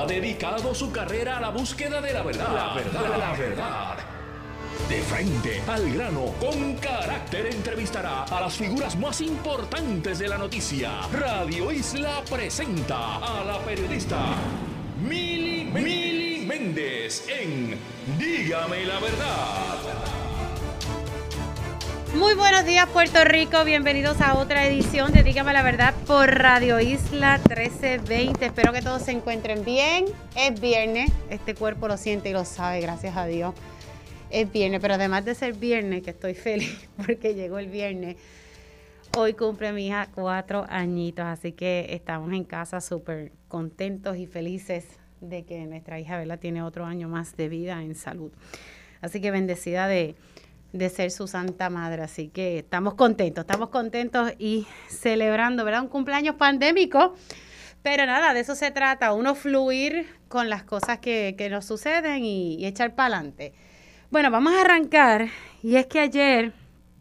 dedicado su carrera a la búsqueda de la verdad. La verdad. De frente, al grano, con carácter, entrevistará a las figuras más importantes de la noticia. Radio Isla presenta a la periodista Mili Méndez en Dígame la Verdad. Muy buenos días, Puerto Rico. Bienvenidos a otra edición de Dígame la Verdad por Radio Isla 1320. Espero que todos se encuentren bien. Es viernes. Este cuerpo lo siente y lo sabe, gracias a Dios. Es viernes, pero además de ser viernes, que estoy feliz porque llegó el viernes, hoy cumple mi hija 4 añitos, así que estamos en casa súper contentos y felices de que nuestra hija, ¿verdad?, tiene otro año más de vida en salud. Así que bendecida de ser su santa madre, así que estamos contentos y celebrando, ¿verdad?, un cumpleaños pandémico, pero nada, de eso se trata, uno fluir con las cosas que nos suceden y echar para adelante. Bueno, vamos a arrancar, y es que ayer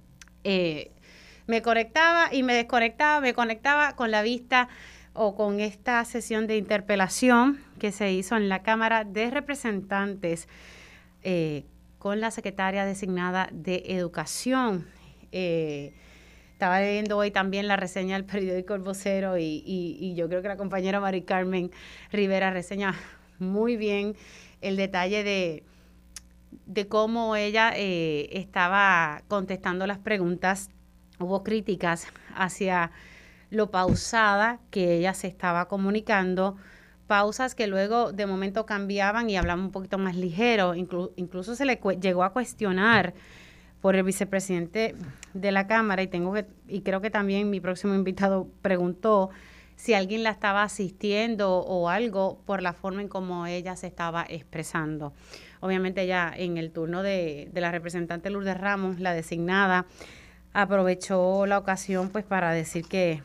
me conectaba y me desconectaba, me conectaba con la vista o con esta sesión de interpelación que se hizo en la Cámara de Representantes con la secretaria designada de Educación. Estaba leyendo hoy también la reseña del periódico El Vocero y yo creo que la compañera Mari Carmen Rivera reseña muy bien el detalle de cómo ella estaba contestando las preguntas. Hubo críticas hacia lo pausada que ella se estaba comunicando, pausas que luego de momento cambiaban y hablaban un poquito más ligero. Incluso se le llegó a cuestionar por el vicepresidente de la Cámara y creo que también mi próximo invitado preguntó si alguien la estaba asistiendo o algo por la forma en cómo ella se estaba expresando. Obviamente ella en el turno de la representante Lourdes Ramos, la designada, aprovechó la ocasión pues para decir que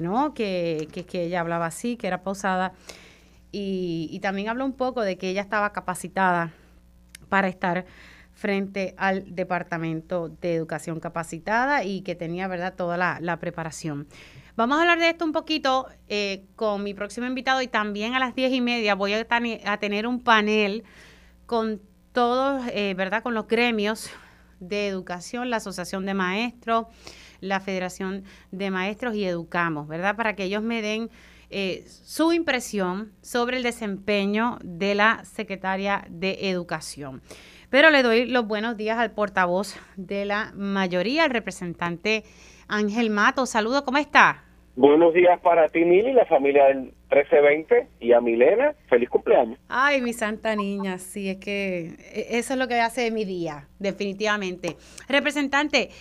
ella hablaba así, que era pausada. Y también habló un poco de que ella estaba capacitada para estar frente al Departamento de Educación capacitada y que tenía, ¿verdad?, toda la preparación. Vamos a hablar de esto un poquito con mi próximo invitado y también a las 10:30 voy a tener un panel con todos, ¿verdad?, con los gremios de educación, la Asociación de Maestros, la Federación de Maestros y Educamos, ¿verdad?, para que ellos me den su impresión sobre el desempeño de la secretaria de Educación. Pero le doy los buenos días al portavoz de la mayoría, el representante Ángel Matos. Saludos, ¿cómo está? Buenos días para ti, Mili, la familia del 1320 y a Milena. Feliz cumpleaños. Ay, mi santa niña, sí, es que eso es lo que hace de mi día, definitivamente. Representante,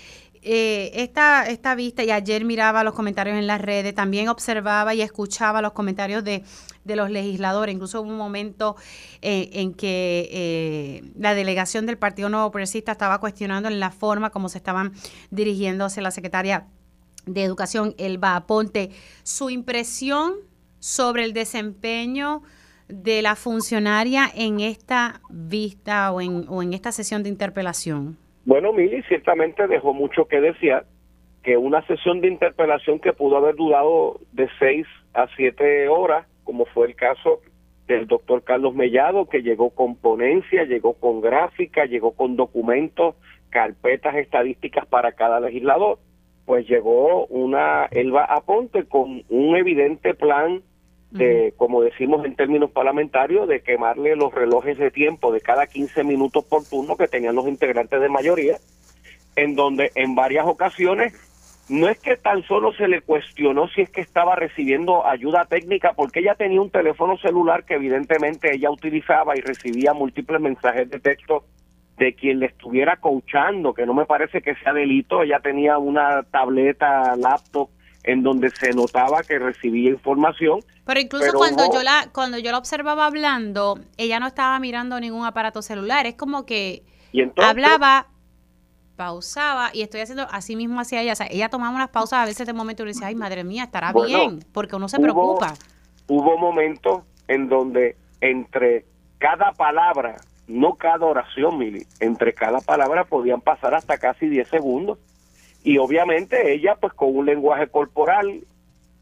esta vista, y ayer miraba los comentarios en las redes, también observaba y escuchaba los comentarios de los legisladores. Incluso hubo un momento en que la delegación del Partido Nuevo Progresista estaba cuestionando en la forma como se estaban dirigiendo hacia la secretaria de Educación, Elba Aponte. Su impresión sobre el desempeño de la funcionaria en esta vista o en esta sesión de interpelación. Bueno, Mili, ciertamente dejó mucho que desear, que una sesión de interpelación que pudo haber durado de 6 a 7 horas, como fue el caso del doctor Carlos Mellado, que llegó con ponencia, llegó con gráfica, llegó con documentos, carpetas estadísticas para cada legislador, pues llegó una Elba Aponte con un evidente plan de, como decimos en términos parlamentarios, de quemarle los relojes de tiempo de cada 15 minutos por turno que tenían los integrantes de mayoría, en donde en varias ocasiones no es que tan solo se le cuestionó si es que estaba recibiendo ayuda técnica, porque ella tenía un teléfono celular que evidentemente ella utilizaba y recibía múltiples mensajes de texto de quien le estuviera coachando, que no me parece que sea delito. Ella tenía una tableta, laptop, en donde se notaba que recibía información. Pero incluso cuando yo la observaba hablando, ella no estaba mirando ningún aparato celular. Es como que hablaba, pausaba, y estoy haciendo así mismo hacia ella. O sea, ella tomaba unas pausas a veces de momento y le decía, ay, madre mía, estará bien, porque uno se preocupa. Hubo momentos en donde entre cada palabra, no cada oración, Mili, entre cada palabra podían pasar hasta casi 10 segundos. Y obviamente ella, pues con un lenguaje corporal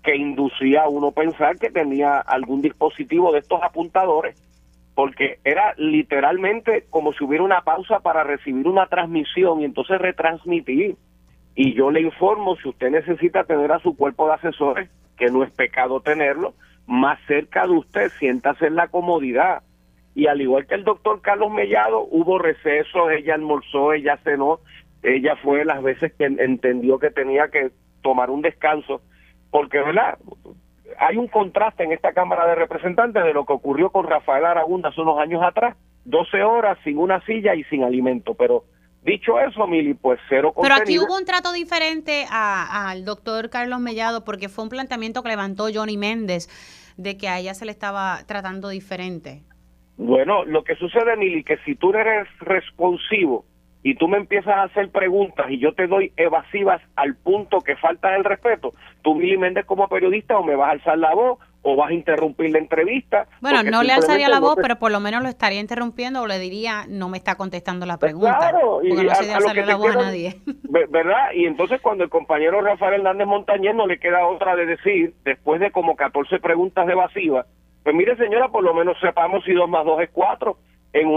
que inducía a uno pensar que tenía algún dispositivo de estos apuntadores, porque era literalmente como si hubiera una pausa para recibir una transmisión y entonces retransmitir. Y yo le informo, si usted necesita tener a su cuerpo de asesores, que no es pecado tenerlo, más cerca de usted, siéntase en la comodidad. Y al igual que el doctor Carlos Mellado, hubo recesos, ella almorzó, ella cenó, ella fue las veces que entendió que tenía que tomar un descanso, porque, ¿verdad?, hay un contraste en esta Cámara de Representantes de lo que ocurrió con Rafael Aragunda hace unos años atrás, 12 horas sin una silla y sin alimento, pero dicho eso, Mili, pues cero contenido. Pero aquí hubo un trato diferente al doctor Carlos Mellado, porque fue un planteamiento que levantó Johnny Méndez, de que a ella se le estaba tratando diferente. Bueno, lo que sucede, Mili, que si tú eres responsivo y tú me empiezas a hacer preguntas y yo te doy evasivas al punto que falta el respeto, tú, Mili Méndez, como periodista, o me vas a alzar la voz o vas a interrumpir la entrevista. Bueno, no le alzaría la voz, pero por lo menos lo estaría interrumpiendo o le diría, no me está contestando la pregunta. Claro, porque no se le alzaría la voz a nadie. ¿Verdad? Y entonces cuando el compañero Rafael Hernández Montañez no le queda otra de decir, después de como 14 preguntas evasivas, pues mire, señora, por lo menos sepamos si 2 más 2 es 4, en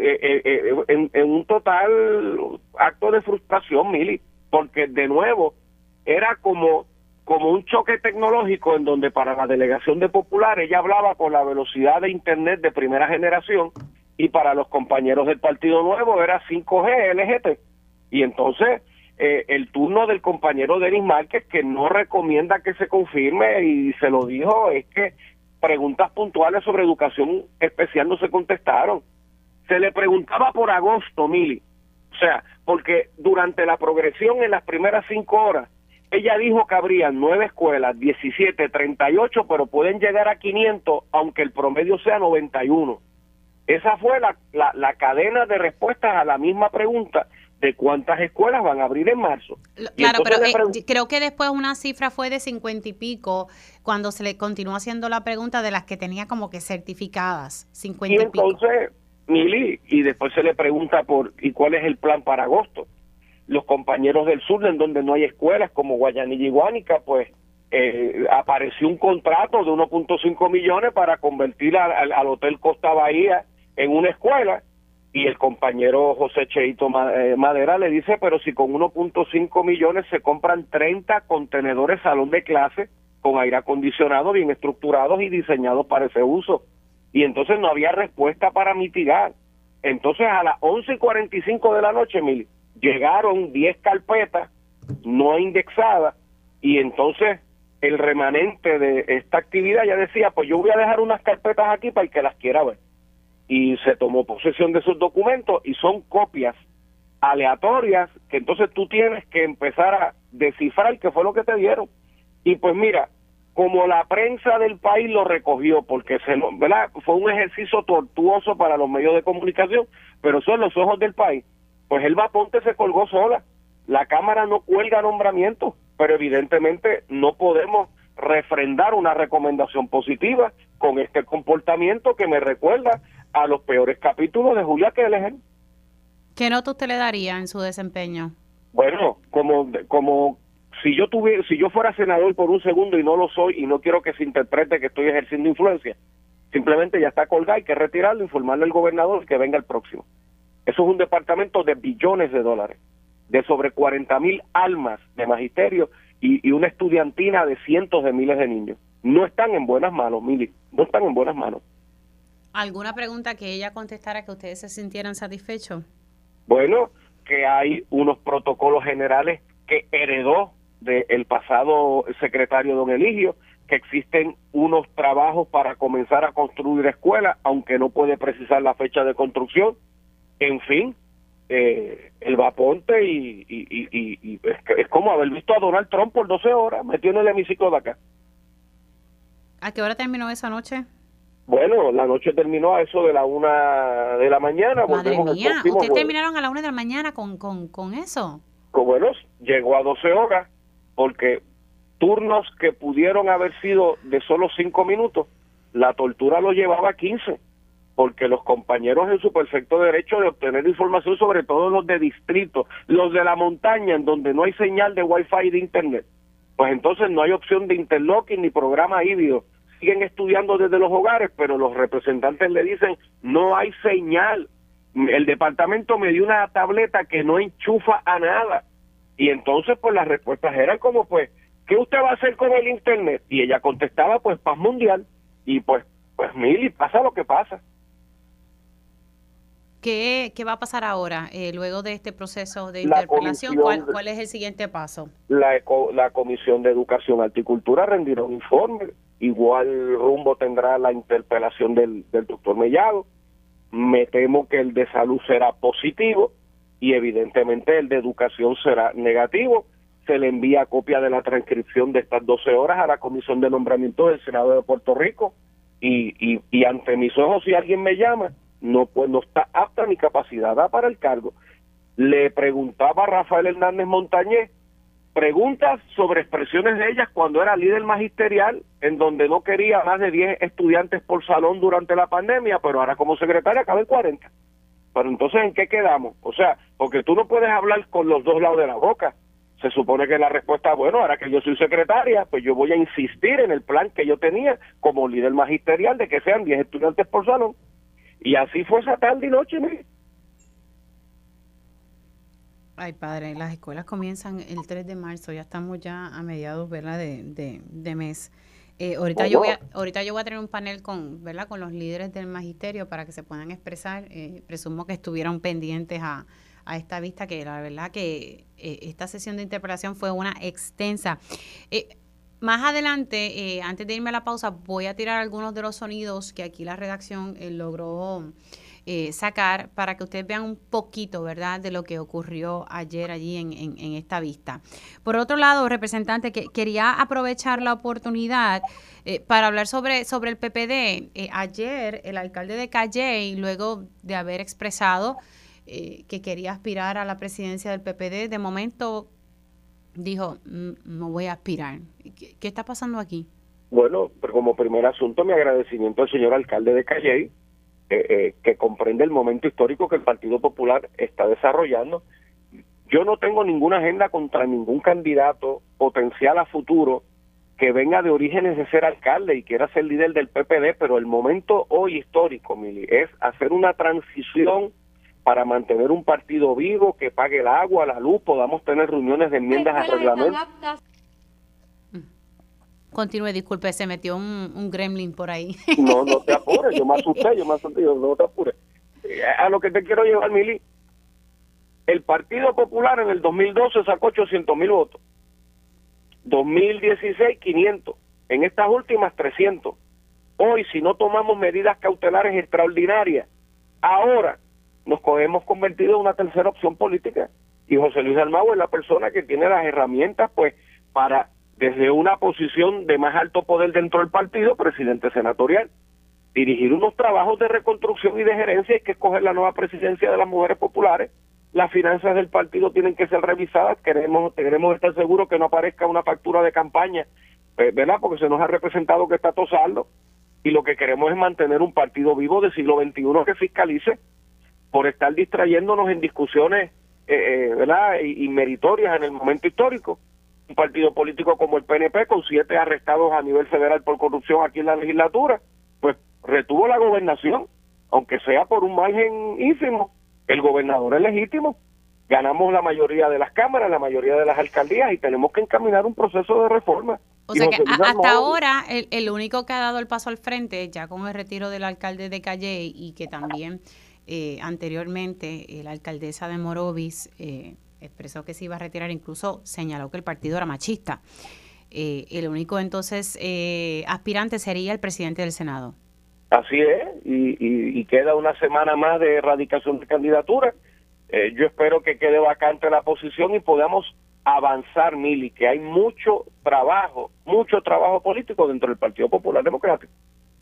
un total acto de frustración, Mili, porque de nuevo era como un choque tecnológico en donde para la delegación de Popular ella hablaba con la velocidad de internet de primera generación y para los compañeros del Partido Nuevo era 5G, LGT. Y entonces el turno del compañero Denis Márquez, que no recomienda que se confirme y se lo dijo, es que preguntas puntuales sobre educación especial no se contestaron. Se le preguntaba por agosto, Mili. O sea, porque durante la progresión en las primeras 5 horas, ella dijo que habrían 9 escuelas, 17, 38, pero pueden llegar a 500, aunque el promedio sea 91. Esa fue la cadena de respuestas a la misma pregunta de cuántas escuelas van a abrir en marzo. Claro, pero creo que después una cifra fue de 50 y pico, cuando se le continuó haciendo la pregunta de las que tenía como que certificadas, 50 y pico. Y entonces, Mili, y después se le pregunta ¿y cuál es el plan para agosto? Los compañeros del sur, en donde no hay escuelas, como Guayanilla y Guánica, pues apareció un contrato de 1.5 millones para convertir al Hotel Costa Bahía en una escuela, y el compañero José Cheito Madera le dice, pero si con 1.5 millones se compran 30 contenedores salón de clase con aire acondicionado bien estructurados y diseñados para ese uso. Y entonces no había respuesta para mitigar. Entonces a las 11:45 de la noche, Mili, llegaron 10 carpetas no indexadas, y entonces el remanente de esta actividad ya decía, pues yo voy a dejar unas carpetas aquí para el que las quiera ver. Y se tomó posesión de esos documentos y son copias aleatorias que entonces tú tienes que empezar a descifrar qué fue lo que te dieron. Y pues mira, como la prensa del país lo recogió, porque ¿verdad?, fue un ejercicio tortuoso para los medios de comunicación, pero son los ojos del país, pues Elba Ponte se colgó sola. La Cámara no cuelga nombramientos, pero evidentemente no podemos refrendar una recomendación positiva con este comportamiento que me recuerda a los peores capítulos de Julia Keller. ¿Qué nota usted le daría en su desempeño? Bueno, como si yo fuera senador por un segundo y no lo soy, y no quiero que se interprete que estoy ejerciendo influencia, simplemente ya está colgado, hay que retirarlo, informarle al gobernador que venga el próximo. Eso es un departamento de billones de dólares, de sobre 40,000 almas de magisterio y una estudiantina de cientos de miles de niños. No están en buenas manos, Mili, no están en buenas manos. ¿Alguna pregunta que ella contestara que ustedes se sintieran satisfechos? Bueno, que hay unos protocolos generales que heredó del pasado secretario don Eligio, que existen unos trabajos para comenzar a construir escuelas, aunque no puede precisar la fecha de construcción. En fin, el Vaponte y es como haber visto a Donald Trump por 12 horas metido en el hemiciclo de acá. ¿A qué hora terminó esa noche? Bueno, la noche terminó a eso de la 1 de la mañana. Madre mía, ¿ustedes terminaron a la 1 de la mañana con eso? Bueno, llegó a 12 horas, porque turnos que pudieron haber sido de solo 5 minutos, la tortura lo llevaba a 15, porque los compañeros en su perfecto derecho de obtener información, sobre todo los de distrito, los de la montaña, en donde no hay señal de wifi y de internet, pues entonces no hay opción de interlocking ni programa híbrido. Siguen estudiando desde los hogares, pero los representantes le dicen, no hay señal. El departamento me dio una tableta que no enchufa a nada. Y entonces, pues las respuestas eran como, pues, ¿qué usted va a hacer con el internet? Y ella contestaba, pues, paz mundial. Y pues Mili, pasa lo que pasa. ¿Qué va a pasar ahora, luego de este proceso de interpelación? ¿Cuál es el siguiente paso? La Comisión de Educación, Arte y Cultura rendirá un informe. Igual rumbo tendrá la interpelación del doctor Mellado. Me temo que el de salud será positivo y evidentemente el de educación será negativo. Se le envía copia de la transcripción de estas 12 horas a la Comisión de Nombramiento del Senado de Puerto Rico y ante mis ojos, si alguien me llama, no está apta ni capacitada para el cargo. Le preguntaba a Rafael Hernández Montañez preguntas sobre expresiones de ellas cuando era líder magisterial, en donde no quería más de 10 estudiantes por salón durante la pandemia, pero ahora como secretaria caben 40. Pero entonces, ¿en qué quedamos? O sea, porque tú no puedes hablar con los dos lados de la boca. Se supone que la respuesta, bueno, ahora que yo soy secretaria, pues yo voy a insistir en el plan que yo tenía como líder magisterial de que sean 10 estudiantes por salón. Y así fue esa tarde y noche, ¿no? Ay, padre, las escuelas comienzan el 3 de marzo, ya estamos ya a mediados, ¿verdad?, de mes. Ahorita yo voy a tener un panel con los líderes del magisterio para que se puedan expresar. Presumo que estuvieron pendientes a esta vista, que la verdad que esta sesión de interpelación fue una extensa. Más adelante, antes de irme a la pausa, voy a tirar algunos de los sonidos que aquí la redacción logró sacar para que ustedes vean un poquito, ¿verdad?, de lo que ocurrió ayer allí en esta vista. Por otro lado, representante, que quería aprovechar la oportunidad para hablar sobre el PPD. Ayer el alcalde de Calley, luego de haber expresado que quería aspirar a la presidencia del PPD, de momento dijo, no voy a aspirar. ¿Qué está pasando aquí? Bueno, pero como primer asunto, mi agradecimiento al señor alcalde de Calley, que comprende el momento histórico que el Partido Popular está desarrollando. Yo no tengo ninguna agenda contra ningún candidato potencial a futuro que venga de orígenes de ser alcalde y quiera ser líder del PPD, pero el momento hoy histórico, Mili, es hacer una transición para mantener un partido vivo, que pague el agua, la luz, podamos tener reuniones de enmiendas al reglamento. Continúe, disculpe, se metió un gremlin por ahí. No te apures, yo me asusté, no te apures. A lo que te quiero llevar, Mili, el Partido Popular en el 2012 sacó 800,000 votos, 2016 500, en estas últimas 300. Hoy, si no tomamos medidas cautelares extraordinarias, ahora nos hemos convertido en una tercera opción política. Y José Luis Dalmau es la persona que tiene las herramientas, pues, para, desde una posición de más alto poder dentro del partido, presidente senatorial, dirigir unos trabajos de reconstrucción y de gerencia. Hay que escoger la nueva presidencia de las mujeres populares. Las finanzas del partido tienen que ser revisadas. Queremos estar seguros que no aparezca una factura de campaña, ¿verdad? Porque se nos ha representado que está todo saldo. Y lo que queremos es mantener un partido vivo del siglo XXI que fiscalice, por estar distrayéndonos en discusiones ¿verdad?, y meritorias en el momento histórico. Un partido político como el PNP, con 7 arrestados a nivel federal por corrupción aquí en la legislatura, pues retuvo la gobernación, aunque sea por un margen ínfimo. El gobernador es legítimo, ganamos la mayoría de las cámaras, la mayoría de las alcaldías, y tenemos que encaminar un proceso de reforma. O sea que hasta ahora el único que ha dado el paso al frente, ya con el retiro del alcalde de Calley, y que también anteriormente la alcaldesa de Morovis expresó que se iba a retirar, incluso señaló que el partido era machista. El único entonces aspirante sería el presidente del Senado. Así es, y queda una semana más de erradicación de candidatura. Yo espero que quede vacante la posición y podamos avanzar, Mili, que hay mucho trabajo político dentro del Partido Popular Democrático.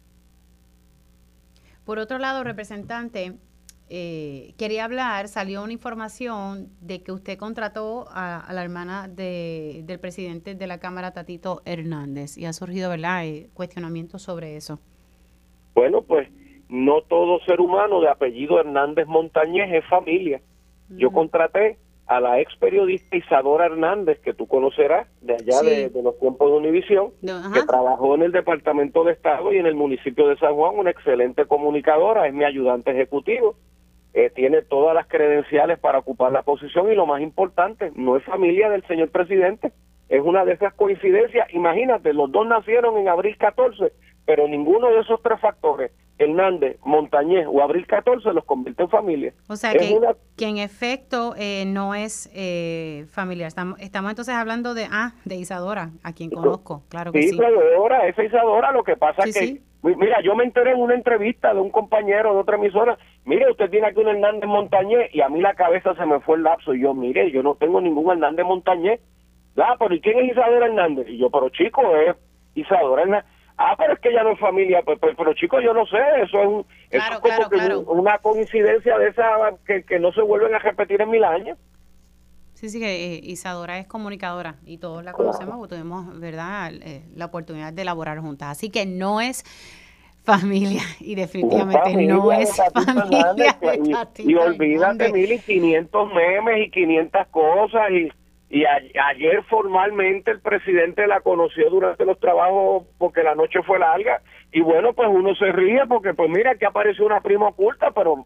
Por otro lado, representante, quería hablar, salió una información de que usted contrató a la hermana del presidente de la Cámara, Tatito Hernández, y ha surgido, ¿verdad?, cuestionamientos sobre eso. Bueno, pues no todo ser humano de apellido Hernández Montañez es familia. Yo contraté a la ex periodista Isadora Hernández, que tú conocerás, de allá Sí. de los tiempos de Univisión, que trabajó en el Departamento de Estado y en el municipio de San Juan, una excelente comunicadora, es mi ayudante ejecutivo, tiene todas las credenciales para ocupar la posición y lo más importante, no es familia del señor presidente, es una de esas coincidencias. Imagínate, los dos nacieron en abril 14, pero ninguno de esos tres factores, Hernández, Montañez o abril 14, los convierte en familia. O sea, que en efecto no es familiar. Estamos entonces hablando de Isadora, a quien conozco, claro que sí. Sí, Isadora, esa Isadora, lo que pasa es que, mira, yo me enteré en una entrevista de un compañero de otra emisora, mire, usted tiene aquí un Hernández Montañez, y a mí la cabeza se me fue el lapso, y yo, mire, yo no tengo ningún Hernández Montañez. Pero ¿y quién es Isadora Hernández? Y yo, pero chico, es Isadora Hernández. Pero es que ella no es familia, pero chico, yo no sé, eso es claro. Una coincidencia de esa que no se vuelven a repetir en 1000 años. Sí, que Isadora es comunicadora y todos la conocemos porque tuvimos, ¿verdad?, la oportunidad de elaborar juntas. Así que no es familia y definitivamente no es familia. Y olvídate, 1500 memes y 500 cosas y ayer formalmente el presidente la conoció durante los trabajos porque la noche fue larga y bueno, pues uno se ríe porque pues mira que apareció una prima oculta, pero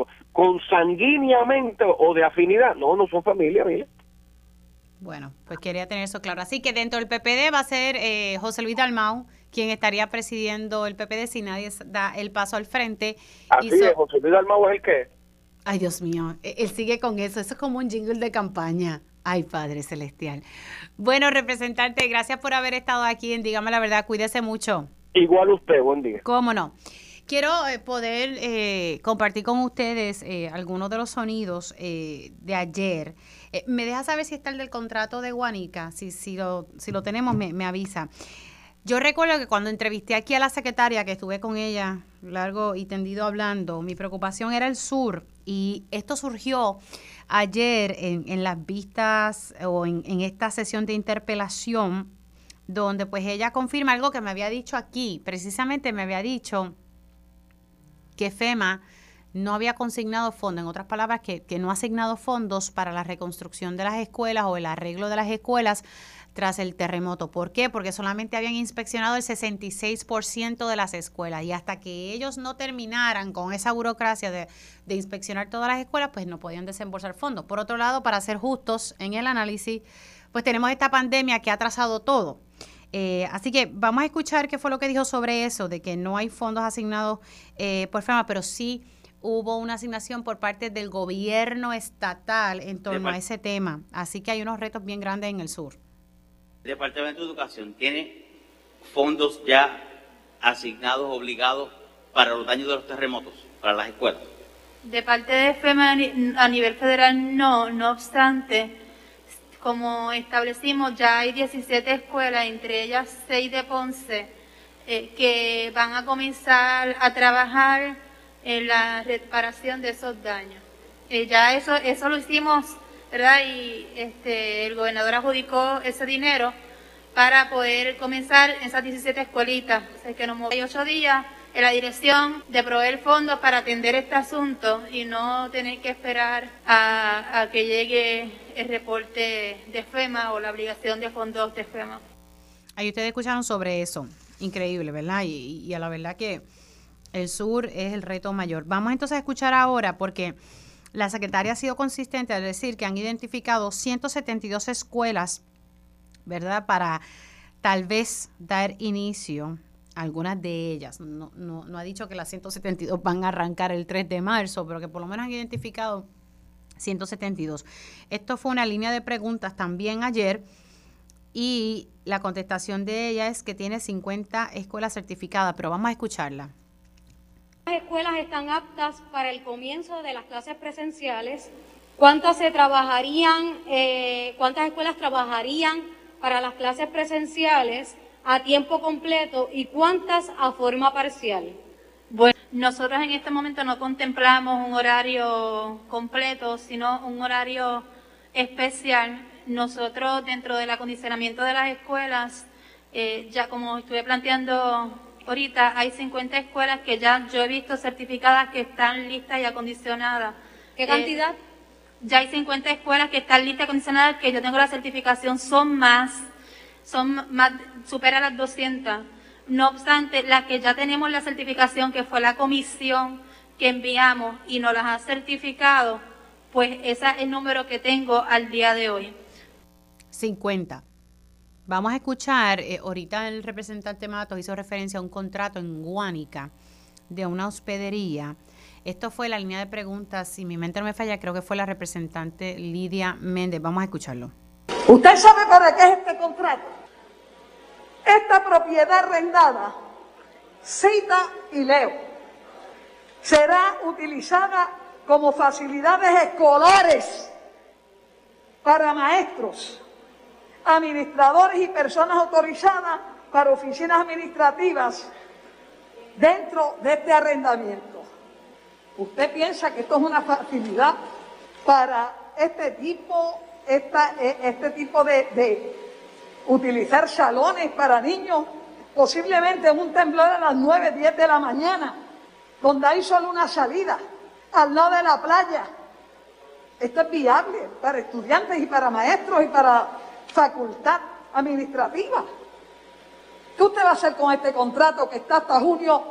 consanguíneamente o de afinidad, no son familia, mira. Bueno, pues quería tener eso claro. Así que dentro del PPD va a ser José Luis Dalmau quien estaría presidiendo el PPD si nadie da el paso al frente. Así es, José Luis Dalmau es el que... Ay, Dios mío, él sigue con eso es como un jingle de campaña. Ay, Padre Celestial. Bueno, representante, gracias por haber estado aquí en Dígame la Verdad. Cuídese mucho. Igual usted, buen día. ¿Cómo no? Quiero poder compartir con ustedes algunos de los sonidos de ayer. ¿Me deja saber si está el del contrato de Guánica? Si lo tenemos, me avisa. Yo recuerdo que cuando entrevisté aquí a la secretaria, que estuve con ella largo y tendido hablando, mi preocupación era el sur. Y esto surgió ayer en las vistas o en esta sesión de interpelación, donde pues ella confirma algo que me había dicho aquí. Precisamente me había dicho que FEMA no había consignado fondos, en otras palabras, que no ha asignado fondos para la reconstrucción de las escuelas o el arreglo de las escuelas tras el terremoto. ¿Por qué? Porque solamente habían inspeccionado el 66% de las escuelas y hasta que ellos no terminaran con esa burocracia de inspeccionar todas las escuelas, pues no podían desembolsar fondos. Por otro lado, para ser justos en el análisis, pues tenemos esta pandemia que ha atrasado todo. Así que vamos a escuchar qué fue lo que dijo sobre eso, de que no hay fondos asignados por FEMA, pero sí hubo una asignación por parte del gobierno estatal en torno a ese tema. Así que hay unos retos bien grandes en el sur. El Departamento de Educación tiene fondos ya asignados, obligados para los daños de los terremotos, para las escuelas. De parte de FEMA a nivel federal no obstante, como establecimos, ya hay 17 escuelas, entre ellas 6 de Ponce, que van a comenzar a trabajar en la reparación de esos daños. Ya eso lo hicimos, ¿verdad? Y el gobernador adjudicó ese dinero para poder comenzar en esas 17 escuelitas. O sea, que nos movemos 8 días en la dirección de proveer fondos para atender este asunto y no tener que esperar a que llegue el reporte de FEMA o la obligación de fondos de FEMA. Ahí ustedes escucharon sobre eso. Increíble, ¿verdad? Y a la verdad que el sur es el reto mayor. Vamos entonces a escuchar ahora, porque la secretaria ha sido consistente al decir que han identificado 172 escuelas, ¿verdad?, para tal vez dar inicio a algunas de ellas. No ha dicho que las 172 van a arrancar el 3 de marzo, pero que por lo menos han identificado 172. Esto fue una línea de preguntas también ayer y la contestación de ella es que tiene 50 escuelas certificadas, pero vamos a escucharla. ¿Cuántas escuelas están aptas para el comienzo de las clases presenciales? ¿Cuántas escuelas trabajarían para las clases presenciales a tiempo completo y cuántas a forma parcial? Bueno, nosotros en este momento no contemplamos un horario completo, sino un horario especial. Nosotros, dentro del acondicionamiento de las escuelas, ya como estuve planteando ahorita, hay 50 escuelas que ya yo he visto certificadas que están listas y acondicionadas. ¿Qué cantidad? ya hay 50 escuelas que están listas condicionadas, que yo tengo la certificación, son más, supera las 200. No obstante, las que ya tenemos la certificación, que fue la comisión que enviamos y nos las ha certificado, pues ese es el número que tengo al día de hoy. 50. Vamos a escuchar, ahorita el representante Matos hizo referencia a un contrato en Guánica de una hospedería. Esto fue la línea de preguntas, si mi mente no me falla, creo que fue la representante Lidia Méndez. Vamos a escucharlo. ¿Usted sabe para qué es este contrato? Esta propiedad arrendada, cita y leo, será utilizada como facilidades escolares para maestros, administradores y personas autorizadas para oficinas administrativas dentro de este arrendamiento. ¿Usted piensa que esto es una facilidad para este tipo de utilizar salones para niños, posiblemente en un temblor a las 9, 10 de la mañana, donde hay solo una salida, al lado de la playa? Esto es viable para estudiantes y para maestros y para facultad administrativa. ¿Qué usted va a hacer con este contrato que está hasta junio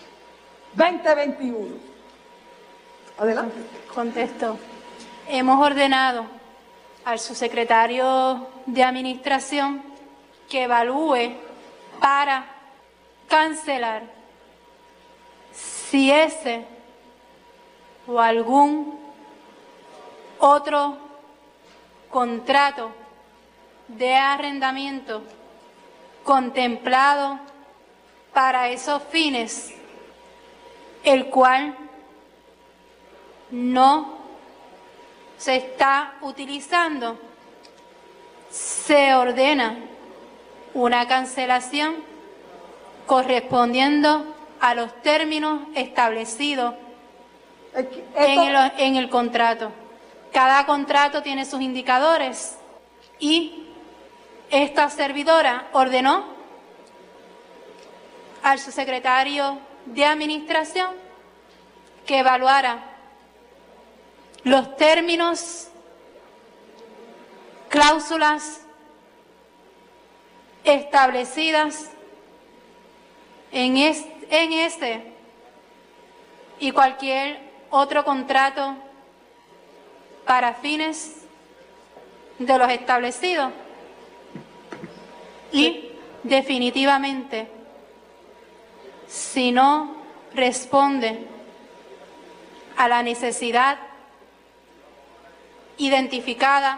2021? Adelante. Contesto. Hemos ordenado al subsecretario de Administración que evalúe para cancelar si ese o algún otro contrato de arrendamiento contemplado para esos fines, el cual no se está utilizando, se ordena una cancelación correspondiendo a los términos establecidos en el contrato. Cada contrato tiene sus indicadores y esta servidora ordenó al subsecretario de Administración que evaluara los términos, cláusulas establecidas en este y cualquier otro contrato para fines de los establecidos. Y definitivamente, si no responde a la necesidad identificada,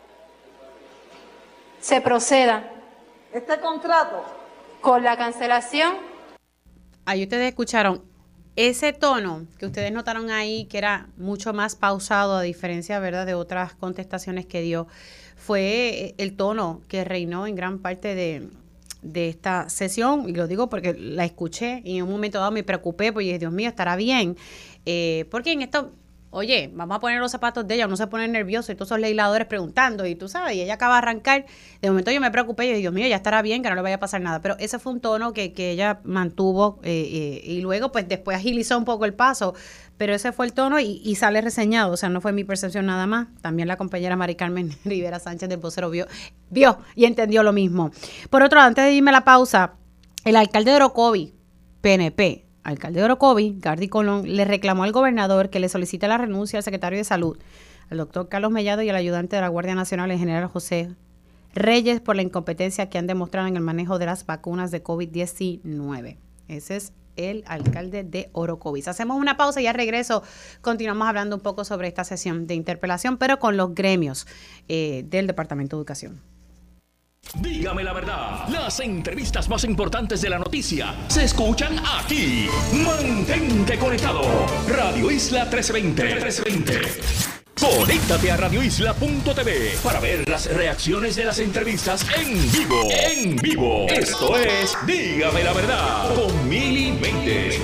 se proceda este contrato con la cancelación. Ahí ustedes escucharon ese tono que ustedes notaron ahí, que era mucho más pausado, a diferencia, ¿verdad?, de otras contestaciones que dio. Fue el tono que reinó en gran parte de esta sesión, y lo digo porque la escuché y en un momento dado me preocupé, porque dije, Dios mío, estará bien, porque en esto, oye, vamos a poner los zapatos de ella, uno se pone nervioso y todos esos legisladores preguntando, y tú sabes, y ella acaba de arrancar, de momento yo me preocupé y dije, Dios mío, ya estará bien, que no le vaya a pasar nada, pero ese fue un tono que ella mantuvo, y luego pues después agilizó un poco el paso, pero ese fue el tono y sale reseñado, o sea, no fue mi percepción nada más. También la compañera Mari Carmen Rivera Sánchez del Vocero vio y entendió lo mismo. Por otro lado, antes de irme a la pausa, el alcalde de Orocovis, PNP, alcalde de Orocovis, Gardy Colón, le reclamó al gobernador que le solicite la renuncia al secretario de Salud, al doctor Carlos Mellado, y al ayudante de la Guardia Nacional, el general José Reyes, por la incompetencia que han demostrado en el manejo de las vacunas de COVID-19. Ese es el alcalde de Orocovis. Hacemos una pausa y al regreso continuamos hablando un poco sobre esta sesión de interpelación, pero con los gremios del Departamento de Educación. Dígame la verdad, las entrevistas más importantes de la noticia se escuchan aquí. Mantente conectado. Radio Isla 1320. Conéctate a radioisla.tv para ver las reacciones de las entrevistas en vivo. En vivo. Esto es Dígame la verdad con Mili Méndez.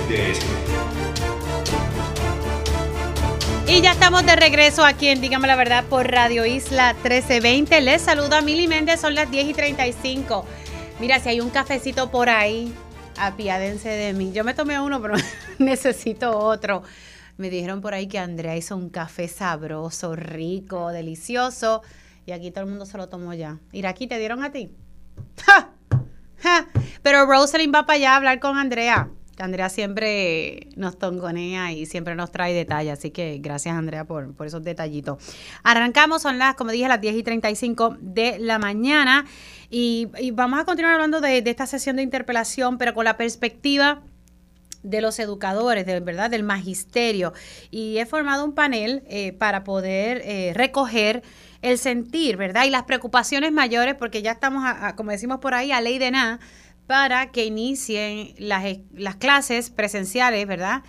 Y ya estamos de regreso aquí en Dígame la Verdad por Radio Isla 1320. Les saluda Mili Méndez, son las 10:35. Mira, si hay un cafecito por ahí, apiádense de mí. Yo me tomé uno, pero necesito otro. Me dijeron por ahí que Andrea hizo un café sabroso, rico, delicioso, y aquí todo el mundo se lo tomó ya. Iraquí, ¿te dieron a ti? ¡Ja! ¡Ja! Pero Rosalind va para allá a hablar con Andrea. Andrea siempre nos tongonea y siempre nos trae detalles, así que gracias, Andrea, por esos detallitos. Arrancamos, son como dije, las 10:35 de la mañana y vamos a continuar hablando de esta sesión de interpelación, pero con la perspectiva de los educadores, ¿verdad? Del magisterio. Y he formado un panel para poder recoger el sentir, ¿verdad? Y las preocupaciones mayores, porque ya estamos, como decimos por ahí, a ley de nada, para que inicien las clases presenciales, ¿verdad?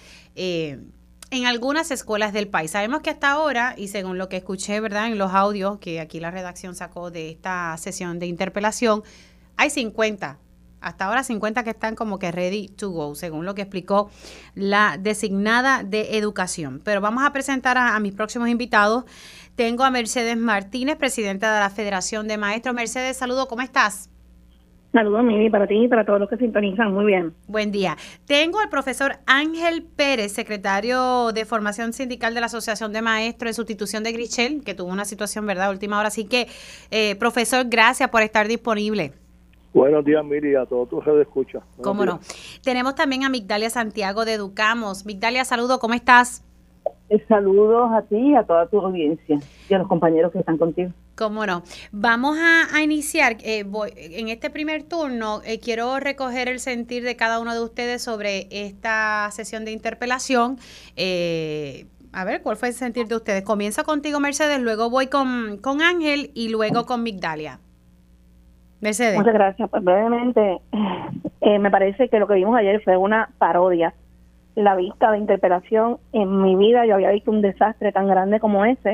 En algunas escuelas del país. Sabemos que hasta ahora, y según lo que escuché, ¿verdad? En los audios que aquí la redacción sacó de esta sesión de interpelación, hay 50. Hasta ahora 50 que están como que ready to go, según lo que explicó la designada de educación. Pero vamos a presentar a mis próximos invitados. Tengo a Mercedes Martínez, presidenta de la Federación de Maestros. Mercedes, saludo, ¿cómo estás? Saludos, Mimi, para ti y para todos los que sintonizan. Muy bien. Buen día. Tengo al profesor Ángel Pérez, secretario de Formación Sindical de la Asociación de Maestros, en sustitución de Grichel, que tuvo una situación, ¿verdad?, última hora. Así que, profesor, gracias por estar disponible. Buenos días, Miri, a todos tus redes escucha. ¿Cómo no? Tenemos también a Migdalia Santiago de Educamos. Migdalia, saludo, ¿cómo estás? Saludos a ti y a toda tu audiencia y a los compañeros que están contigo. ¿Cómo no? Vamos a iniciar. En este primer turno quiero recoger el sentir de cada uno de ustedes sobre esta sesión de interpelación. A ver, ¿cuál fue el sentir de ustedes? Comienzo contigo, Mercedes, luego voy con Ángel y luego con Migdalia. Mercedes. Muchas gracias. Pues brevemente, me parece que lo que vimos ayer fue una parodia. La vista de interpelación, en mi vida yo había visto un desastre tan grande como ese.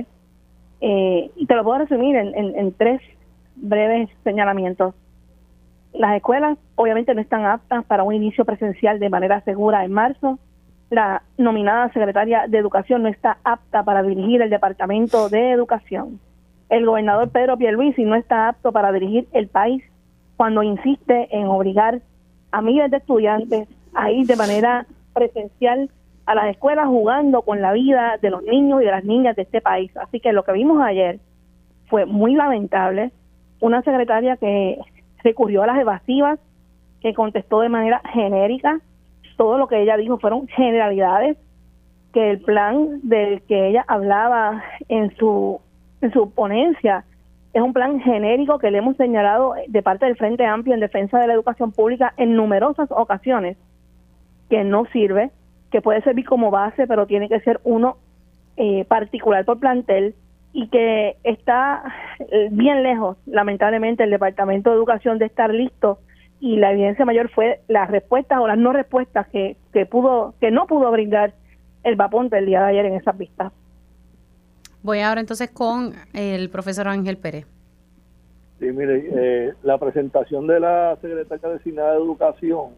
Y te lo puedo resumir en 3 breves señalamientos. Las escuelas obviamente no están aptas para un inicio presencial de manera segura en marzo. La nominada secretaria de Educación no está apta para dirigir el Departamento de Educación. El gobernador Pedro Pierluisi no está apto para dirigir el país cuando insiste en obligar a miles de estudiantes a ir de manera presencial a las escuelas, jugando con la vida de los niños y de las niñas de este país. Así que lo que vimos ayer fue muy lamentable. Una secretaria que recurrió a las evasivas, que contestó de manera genérica. Todo lo que ella dijo fueron generalidades, que el plan del que ella hablaba en su ponencia es un plan genérico que le hemos señalado de parte del Frente Amplio en defensa de la educación pública en numerosas ocasiones, que no sirve, que puede servir como base, pero tiene que ser uno particular por plantel, y que está bien lejos, lamentablemente, el Departamento de Educación de estar listo, y la evidencia mayor fue las respuestas o las no respuestas que no pudo brindar el VAPON del día de ayer en esas vistas. Voy ahora entonces con el profesor Ángel Pérez. Sí, mire, la presentación de la secretaria designada de Educación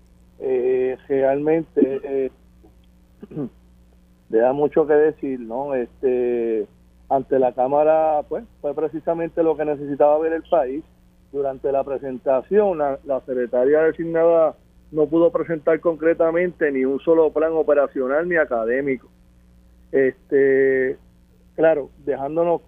realmente le da mucho que decir, ¿no? Ante la Cámara, pues, fue precisamente lo que necesitaba ver el país. Durante la presentación, la secretaria designada no pudo presentar concretamente ni un solo plan operacional ni académico. Claro, dejando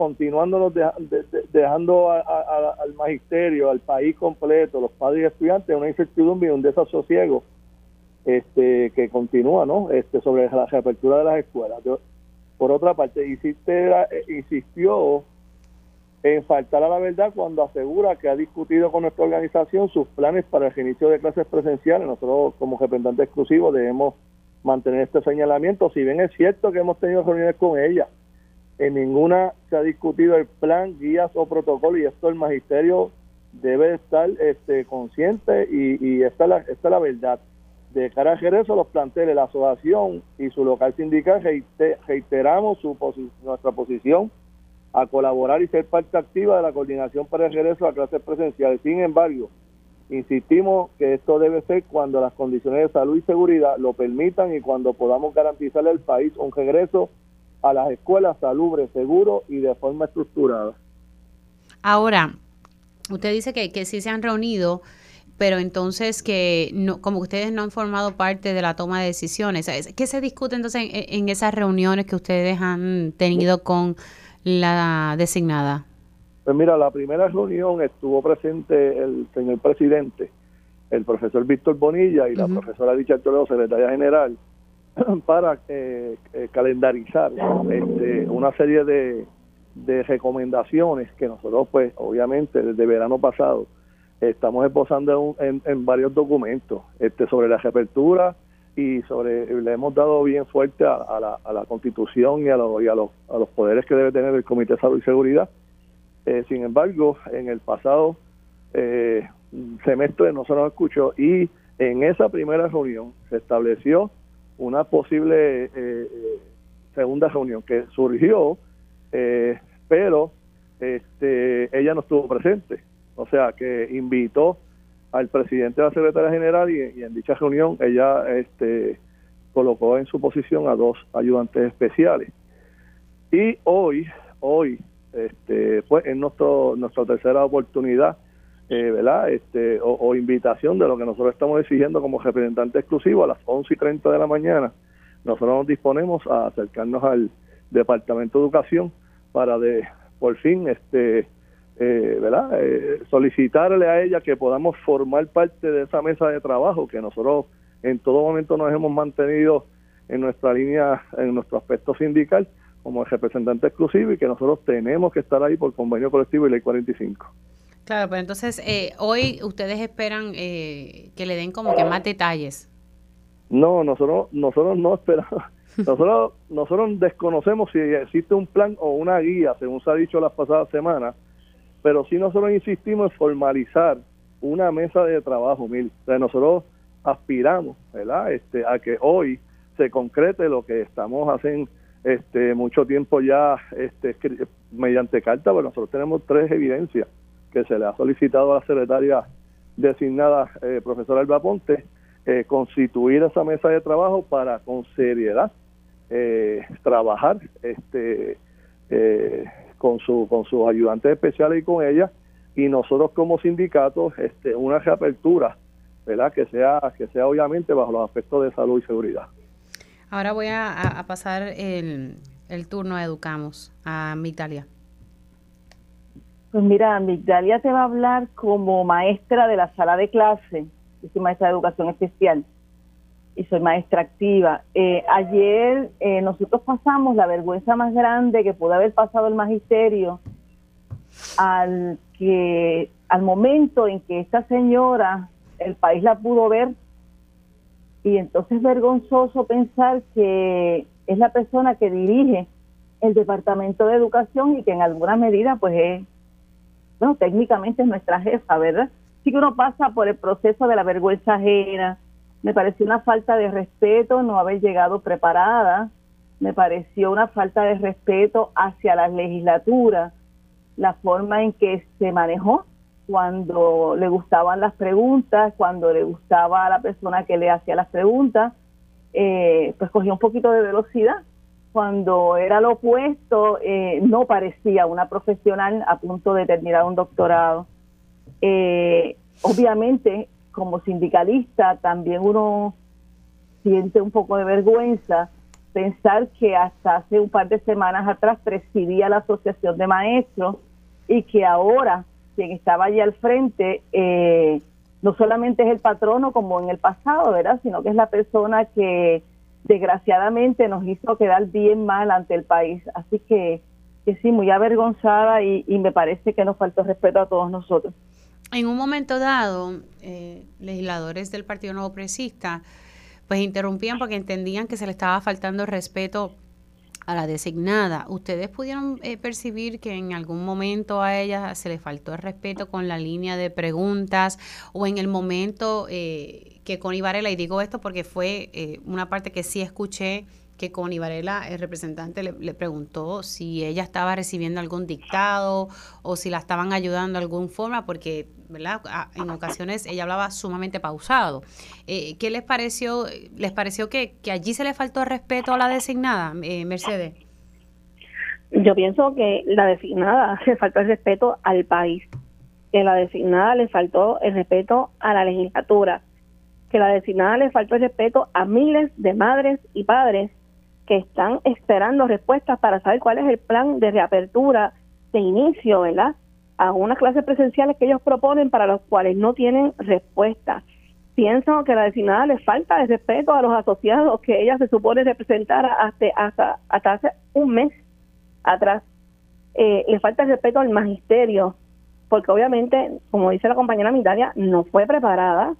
al magisterio, al país completo, los padres y estudiantes, una incertidumbre y un desasosiego que continúa, ¿no? Sobre la reapertura de las escuelas. Por otra parte, insistió en faltar a la verdad cuando asegura que ha discutido con nuestra organización sus planes para el inicio de clases presenciales. Nosotros, como representante exclusivo, debemos mantener este señalamiento. Si bien es cierto que hemos tenido reuniones con ella, en ninguna se ha discutido el plan, guías o protocolo, y esto el magisterio debe estar consciente, y esta es la verdad. De cara a regreso a los planteles, la asociación y su local sindical reiteramos nuestra posición a colaborar y ser parte activa de la coordinación para el regreso a clases presenciales. Sin embargo, insistimos que esto debe ser cuando las condiciones de salud y seguridad lo permitan y cuando podamos garantizarle al país un regreso a las escuelas salubre, seguro y de forma estructurada. Ahora, usted dice que sí se han reunido, pero entonces que no, como ustedes no han formado parte de la toma de decisiones, ¿qué se discute entonces en esas reuniones que ustedes han tenido con la designada? Pues mira, la primera reunión estuvo presente el señor presidente, el profesor Víctor Bonilla y la profesora Dicha Toledo, secretaria general, para calendarizar una serie de recomendaciones que nosotros, pues, obviamente, desde verano pasado, estamos esbozando en varios documentos sobre la reapertura y le hemos dado bien fuerte a la Constitución y a los poderes que debe tener el Comité de Salud y Seguridad. Sin embargo, en el pasado semestre no se nos escuchó y en esa primera reunión se estableció una posible segunda reunión que surgió, pero ella no estuvo presente. O sea, que invitó al presidente de la Secretaría General y en dicha reunión ella colocó en su posición a 2 ayudantes especiales. Y hoy pues es nuestra tercera oportunidad, ¿verdad? O invitación de lo que nosotros estamos exigiendo como representante exclusivo. A las 11:30 de la mañana nosotros nos disponemos a acercarnos al Departamento de Educación para por fin ¿verdad? Solicitarle a ella que podamos formar parte de esa mesa de trabajo que nosotros en todo momento nos hemos mantenido en nuestra línea, en nuestro aspecto sindical como representante exclusivo, y que nosotros tenemos que estar ahí por convenio colectivo y ley 45. Claro, pero entonces hoy ustedes esperan que le den como que más detalles. No, nosotros no esperamos. Nosotros desconocemos si existe un plan o una guía, según se ha dicho las pasadas semanas, pero sí nosotros insistimos en formalizar una mesa de trabajo, O sea, nosotros aspiramos, ¿verdad? A que hoy se concrete lo que estamos haciendo mucho tiempo ya mediante carta, porque nosotros tenemos 3 evidencias que se le ha solicitado a la secretaria designada, profesora Elba Ponte, constituir esa mesa de trabajo para con seriedad trabajar con sus ayudantes especiales y con ella, y nosotros como sindicatos una reapertura, ¿verdad? Que sea obviamente bajo los aspectos de salud y seguridad. Ahora voy a pasar el turno a Educamos, a Migdalia. Pues mira, Migdalia te va a hablar como maestra de la sala de clase. Yo soy maestra de educación especial y soy maestra activa. Ayer nosotros pasamos la vergüenza más grande que pudo haber pasado el magisterio al momento en que esta señora, el país la pudo ver, y entonces es vergonzoso pensar que es la persona que dirige el Departamento de Educación y que en alguna medida pues técnicamente es nuestra jefa, ¿verdad? Sí que uno pasa por el proceso de la vergüenza ajena. Me pareció una falta de respeto no haber llegado preparada, me pareció una falta de respeto hacia la legislatura, la forma en que se manejó cuando le gustaban las preguntas, cuando le gustaba a la persona que le hacía las preguntas, pues cogía un poquito de velocidad. Cuando era lo opuesto, no parecía una profesional a punto de terminar un doctorado. Obviamente, como sindicalista, también uno siente un poco de vergüenza pensar que hasta hace un par de semanas atrás presidía la Asociación de Maestros y que ahora quien estaba allí al frente no solamente es el patrono como en el pasado, ¿verdad?, sino que es la persona que desgraciadamente nos hizo quedar bien mal ante el país. Así que sí, muy avergonzada y me parece que nos faltó respeto a todos nosotros. En un momento dado, legisladores del Partido Nuevo Progresista pues interrumpían porque entendían que se le estaba faltando el respeto a la designada. ¿Ustedes pudieron percibir que en algún momento a ella se le faltó el respeto con la línea de preguntas o en el momento que Connie Varela, y digo esto porque fue una parte que sí escuché, que Connie Varela, el representante, le preguntó si ella estaba recibiendo algún dictado o si la estaban ayudando de alguna forma, porque, ¿verdad?, en ocasiones ella hablaba sumamente pausado. ¿Qué les pareció? ¿Les pareció que allí se le faltó respeto a la designada, Mercedes? Yo pienso que la designada le faltó el respeto al país. que la designada le faltó el respeto a la legislatura, que la designada le faltó el respeto a miles de madres y padres que están esperando respuestas para saber cuál es el plan de reapertura de inicio, ¿verdad?, a unas clases presenciales que ellos proponen para los cuales no tienen respuesta. Pienso que la designada le falta el respeto a los asociados que ella se supone representar hasta hace un mes atrás. Le falta el respeto al magisterio, porque obviamente, como dice la compañera Migdalia, no fue preparada,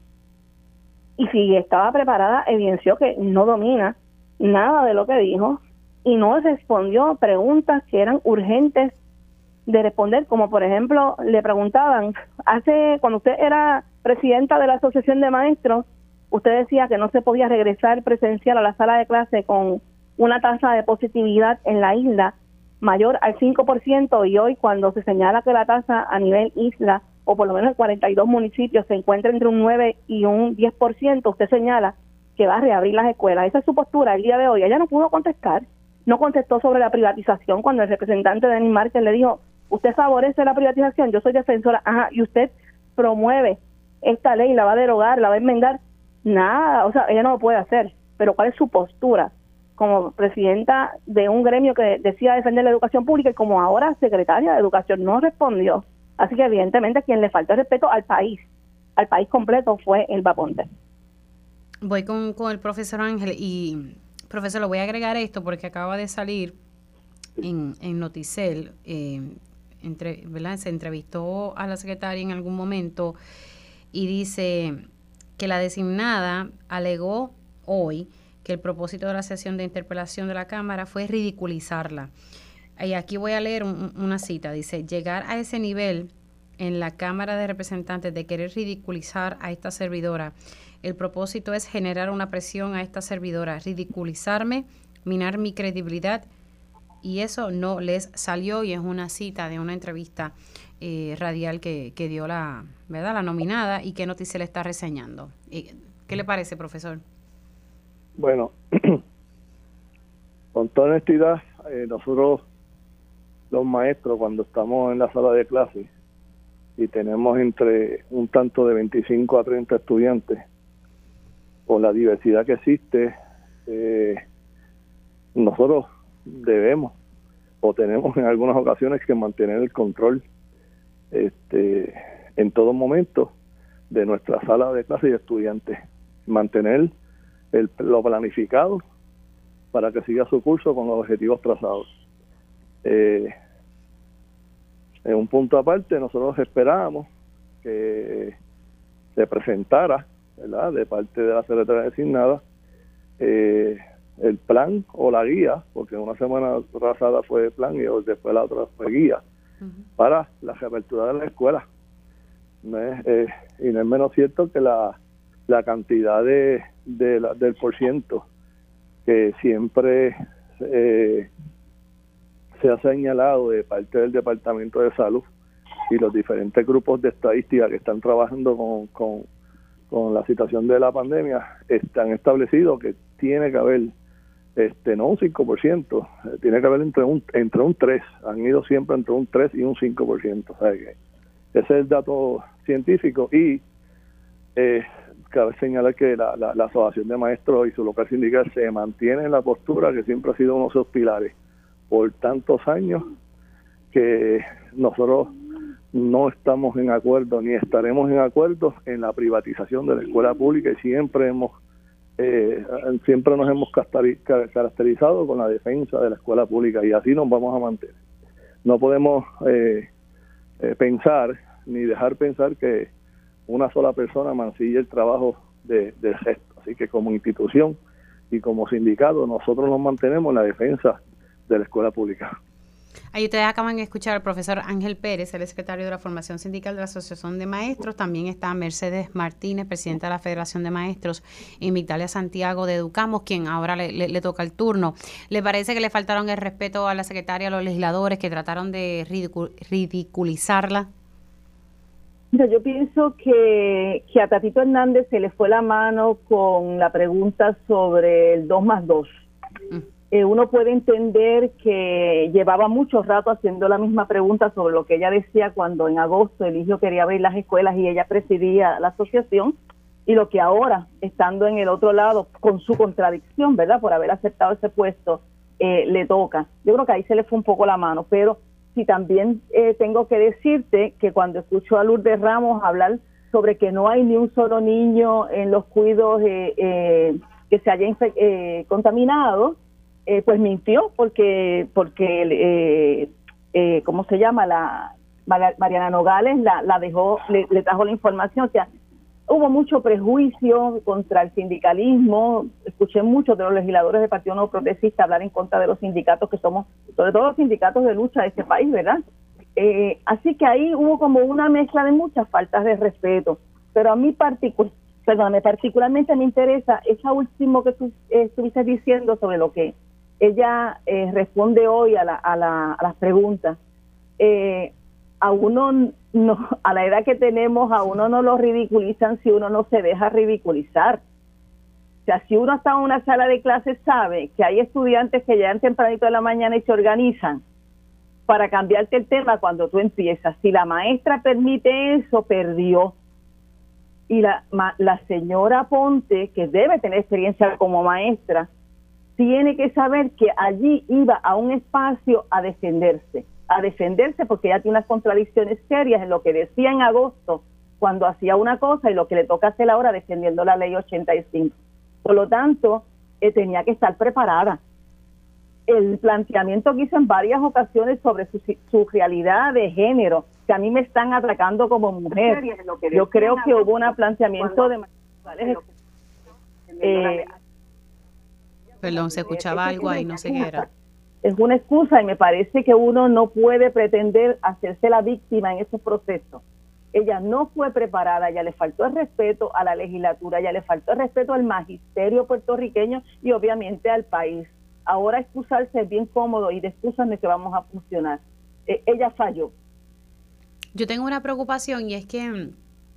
y si estaba preparada, evidenció que no domina nada de lo que dijo, y no respondió preguntas que eran urgentes de responder, como por ejemplo, le preguntaban, cuando usted era presidenta de la Asociación de Maestros, usted decía que no se podía regresar presencial a la sala de clase con una tasa de positividad en la isla mayor al 5%, y hoy cuando se señala que la tasa a nivel isla, o por lo menos en 42 municipios, se encuentra entre un 9 y un 10%, usted señala que va a reabrir las escuelas. Esa es su postura el día de hoy. Ella no pudo contestar, no contestó sobre la privatización cuando el representante de Denis Márquez le dijo, ¿usted favorece la privatización? Yo soy defensora. Ajá, ¿y usted promueve esta ley, la va a derogar, la va a enmendar? Nada, o sea, ella no lo puede hacer. Pero ¿cuál es su postura como presidenta de un gremio que decía defender la educación pública y como ahora secretaria de Educación? No respondió. Así que evidentemente quien le faltó el respeto al país completo, fue Elba Ponte. Voy con el profesor Ángel y, profesor, lo voy a agregar esto porque acaba de salir en Noticel, ¿verdad? Se entrevistó a la secretaria en algún momento y dice que la designada alegó hoy que el propósito de la sesión de interpelación de la Cámara fue ridiculizarla. Y aquí voy a leer una cita, dice, llegar a ese nivel en la Cámara de Representantes de querer ridiculizar a esta servidora, el propósito es generar una presión a esta servidora, ridiculizarme, minar mi credibilidad, y eso no les salió, y es una cita de una entrevista radial que dio la nominada y que Noticel está reseñando. ¿Qué le parece, profesor? Bueno, con toda honestidad, nosotros los maestros, cuando estamos en la sala de clase y tenemos entre un tanto de 25 a 30 estudiantes, con la diversidad que existe, nosotros debemos o tenemos en algunas ocasiones que mantener el control en todo momento de nuestra sala de clase y estudiantes, mantener lo planificado para que siga su curso con los objetivos trazados. En un punto aparte, nosotros esperábamos que se presentara, ¿verdad?, de parte de la secretaria designada, el plan o la guía, porque una semana pasada fue plan y después la otra fue guía, para la reapertura de la escuela. Y no es menos cierto que la cantidad del porciento que siempre se ha señalado de parte del Departamento de Salud y los diferentes grupos de estadística que están trabajando con la situación de la pandemia, están establecidos que tiene que haber no un 5%, tiene que haber entre un 3%, han ido siempre entre un 3 y un 5%, o sea que ese es el dato científico. Y cabe señalar que la Asociación de Maestros y su local sindical se mantiene en la postura que siempre ha sido uno de sus pilares por tantos años, que nosotros no estamos en acuerdo ni estaremos en acuerdo en la privatización de la escuela pública, y siempre nos hemos caracterizado con la defensa de la escuela pública, y así nos vamos a mantener. No podemos pensar ni dejar pensar que una sola persona mancilla el trabajo del resto. Así que como institución y como sindicato, nosotros nos mantenemos en la defensa de la escuela pública. Ahí ustedes acaban de escuchar al profesor Ángel Pérez, el secretario de la Formación Sindical de la Asociación de Maestros. También está Mercedes Martínez, presidenta de la Federación de Maestros, y Migdalia Santiago de Educamos, quien ahora le toca el turno. ¿Le parece que le faltaron el respeto a la secretaria, a los legisladores que trataron de ridiculizarla? Mira, yo pienso que a Tatito Hernández se le fue la mano con la pregunta sobre el 2+2. uno puede entender que llevaba mucho rato haciendo la misma pregunta sobre lo que ella decía cuando en agosto Eligio quería abrir las escuelas y ella presidía la asociación, y lo que ahora, estando en el otro lado, con su contradicción, ¿verdad?, por haber aceptado ese puesto, le toca. Yo creo que ahí se le fue un poco la mano, pero sí también tengo que decirte que cuando escucho a Lourdes Ramos hablar sobre que no hay ni un solo niño en los cuidados que se haya contaminado, pues mintió, porque ¿cómo se llama? Mariana Nogales la dejó, le trajo la información. O sea, hubo mucho prejuicio contra el sindicalismo. Escuché muchos de los legisladores del Partido Nuevo Progresista hablar en contra de los sindicatos que somos, sobre todo los sindicatos de lucha de este país, ¿verdad? Así que ahí hubo como una mezcla de muchas faltas de respeto. Pero a mí particularmente me interesa esa última que tú estuviste diciendo sobre lo que ella responde hoy a las preguntas. A uno no, a la edad que tenemos, a uno no lo ridiculizan si uno no se deja ridiculizar. O sea, si uno está en una sala de clases, sabe que hay estudiantes que llegan tempranito de la mañana y se organizan para cambiarte el tema cuando tú empiezas. Si la maestra permite eso, perdió. Y la señora Ponte, que debe tener experiencia como maestra, tiene que saber que allí iba a un espacio a defenderse porque ella tiene unas contradicciones serias en lo que decía en agosto cuando hacía una cosa y lo que le toca hacer ahora defendiendo la ley 85. Por lo tanto, tenía que estar preparada. El planteamiento que hizo en varias ocasiones sobre su realidad de género, que a mí me están atacando como mujer, yo creo que hubo un planteamiento de... Perdón, se escuchaba algo ahí, no sé qué era. Es una excusa y me parece que uno no puede pretender hacerse la víctima en esos procesos. Ella no fue preparada, ya le faltó el respeto a la legislatura, ya le faltó el respeto al magisterio puertorriqueño y obviamente al país. Ahora excusarse es bien cómodo y de excusas de que vamos a funcionar. Ella falló. Yo tengo una preocupación y es que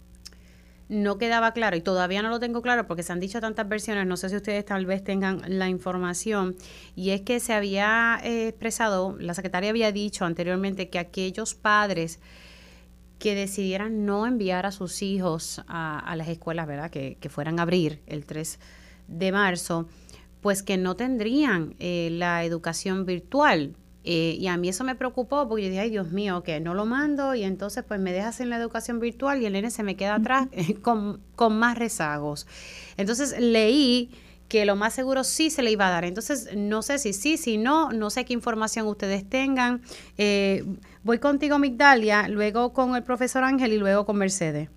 no quedaba claro, y todavía no lo tengo claro porque se han dicho tantas versiones, no sé si ustedes tal vez tengan la información, y es que se había expresado, la secretaria había dicho anteriormente que aquellos padres que decidieran no enviar a sus hijos a las escuelas, ¿verdad?, que fueran a abrir el 3 de marzo, pues que no tendrían la educación virtual. Y a mí eso me preocupó porque yo dije, ay Dios mío, que no lo mando y entonces pues me dejas en la educación virtual y el nene se me queda atrás con más rezagos. Entonces leí que lo más seguro sí se le iba a dar. Entonces no sé si no sé qué información ustedes tengan. Voy contigo, Migdalia, luego con el profesor Ángel y luego con Mercedes.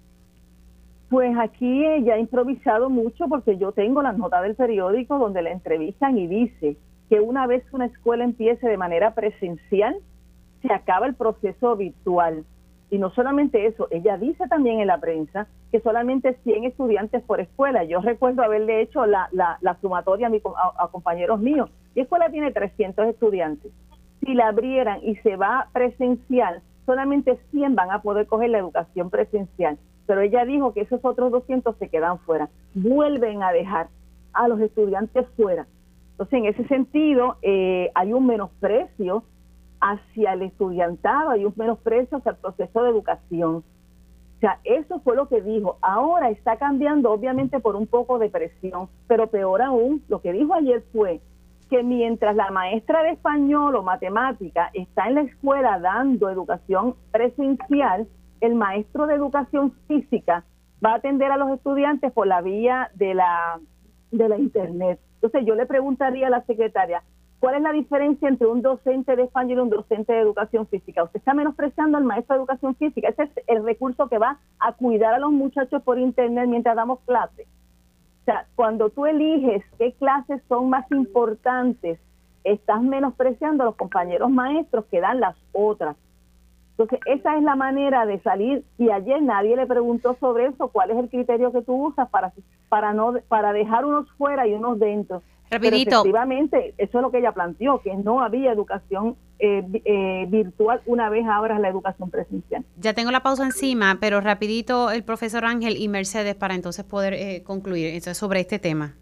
Pues aquí ella ha improvisado mucho porque yo tengo las notas del periódico donde la entrevistan y dice que una vez una escuela empiece de manera presencial, se acaba el proceso virtual. Y no solamente eso, ella dice también en la prensa que solamente 100 estudiantes por escuela. Yo recuerdo haberle hecho la sumatoria a compañeros míos. Mi escuela tiene 300 estudiantes. Si la abrieran y se va presencial, solamente 100 van a poder coger la educación presencial. Pero ella dijo que esos otros 200 se quedan fuera. Vuelven a dejar a los estudiantes fuera. Entonces, en ese sentido, hay un menosprecio hacia el estudiantado, hay un menosprecio hacia el proceso de educación. O sea, eso fue lo que dijo. Ahora está cambiando, obviamente, por un poco de presión, pero peor aún, lo que dijo ayer fue que mientras la maestra de español o matemática está en la escuela dando educación presencial, el maestro de educación física va a atender a los estudiantes por la vía de la internet. Entonces yo le preguntaría a la secretaria, ¿cuál es la diferencia entre un docente de español y un docente de educación física? Usted está menospreciando al maestro de educación física. Ese es el recurso que va a cuidar a los muchachos por internet mientras damos clases. O sea, cuando tú eliges qué clases son más importantes, estás menospreciando a los compañeros maestros que dan las otras. Entonces, esa es la manera de salir, y ayer nadie le preguntó sobre eso, cuál es el criterio que tú usas para dejar unos fuera y unos dentro. Rapidito. Pero efectivamente, eso es lo que ella planteó, que no había educación virtual una vez abras la educación presencial. Ya tengo la pausa encima, pero rapidito el profesor Ángel y Mercedes para entonces poder concluir sobre este tema.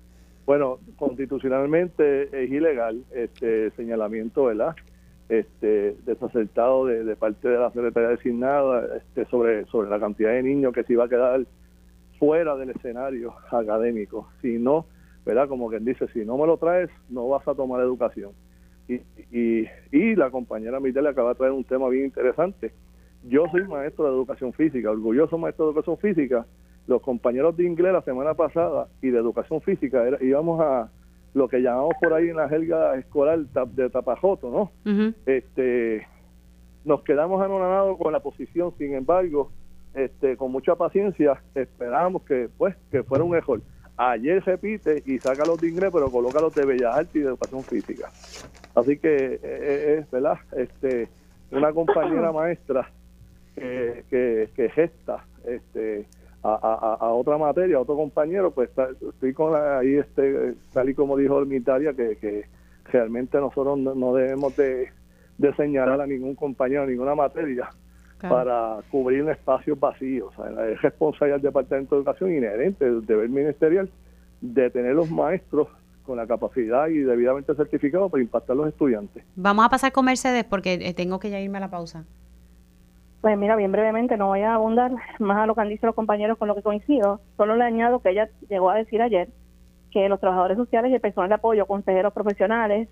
Bueno, constitucionalmente es ilegal señalamiento, ¿verdad? Desacertado de parte de la secretaria designada sobre la cantidad de niños que se iba a quedar fuera del escenario académico. Si no, ¿verdad? Como quien dice, si no me lo traes, no vas a tomar educación. Y la compañera Miguel acaba de traer un tema bien interesante. Yo soy maestro de educación física, orgulloso maestro de educación física. Los compañeros de inglés la semana pasada y de educación física íbamos a lo que llamamos por ahí en la jerga escolar de tapajoto, ¿no? Uh-huh. Nos quedamos anonadados con la posición, sin embargo, con mucha paciencia esperábamos que fuera un error. Ayer repite y saca los de inglés, pero coloca los de Bellas Artes y de educación física. Así que es, ¿verdad? Una compañera maestra que gesta a otra materia, a otro compañero, pues estoy con ahí, tal y como dijo Mitaria, que realmente nosotros no debemos de señalar a ningún compañero, a ninguna materia, claro, para cubrir espacios vacíos. O sea, es responsabilidad del Departamento de Educación inherente, del deber ministerial, de tener los maestros con la capacidad y debidamente certificados para impactar a los estudiantes. Vamos a pasar con Mercedes porque tengo que ya irme a la pausa. Pues mira, bien brevemente, no voy a abundar más a lo que han dicho los compañeros con lo que coincido. Solo le añado que ella llegó a decir ayer que los trabajadores sociales y el personal de apoyo, consejeros profesionales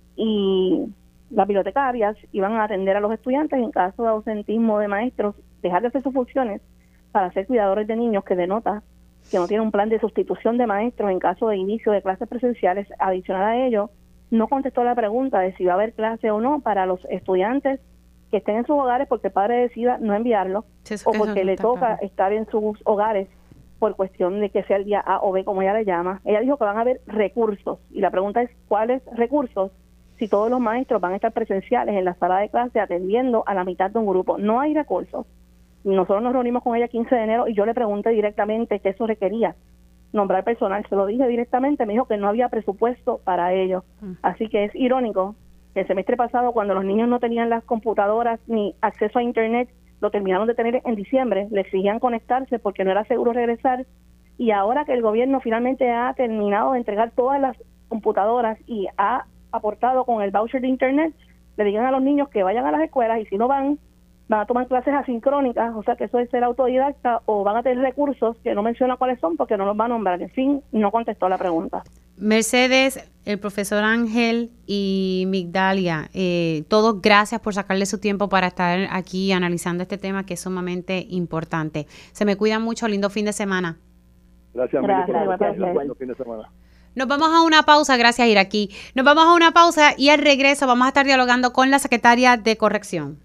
y las bibliotecarias iban a atender a los estudiantes en caso de ausentismo de maestros, dejar de hacer sus funciones para ser cuidadores de niños, que denota que no tiene un plan de sustitución de maestros en caso de inicio de clases presenciales. Adicional a ello, no contestó la pregunta de si va a haber clase o no para los estudiantes que estén en sus hogares porque el padre decida no enviarlo, o porque le toca estar en sus hogares por cuestión de que sea el día A o B, como ella le llama. Ella dijo que van a haber recursos, y la pregunta es, ¿cuáles recursos? Si todos los maestros van a estar presenciales en la sala de clase atendiendo a la mitad de un grupo. No hay recursos. Nosotros nos reunimos con ella el 15 de enero y yo le pregunté directamente qué eso requería. Nombrar personal, se lo dije directamente, me dijo que no había presupuesto para ello. Así que es irónico que el semestre pasado, cuando los niños no tenían las computadoras ni acceso a internet, lo terminaron de tener en diciembre, le exigían conectarse porque no era seguro regresar, y ahora que el gobierno finalmente ha terminado de entregar todas las computadoras y ha aportado con el voucher de internet, le digan a los niños que vayan a las escuelas, y si no van a tomar clases asincrónicas, o sea que eso es ser autodidacta, o van a tener recursos que no menciona cuáles son porque no los va a nombrar. En fin, no contestó la pregunta. Mercedes, el profesor Ángel y Migdalia, todos gracias por sacarle su tiempo para estar aquí analizando este tema que es sumamente importante. Se me cuidan mucho, lindo fin de semana. Gracias. Lindo fin de semana. Nos vamos a una pausa, gracias Iraquí. Nos vamos a una pausa y al regreso vamos a estar dialogando con la secretaria de Corrección.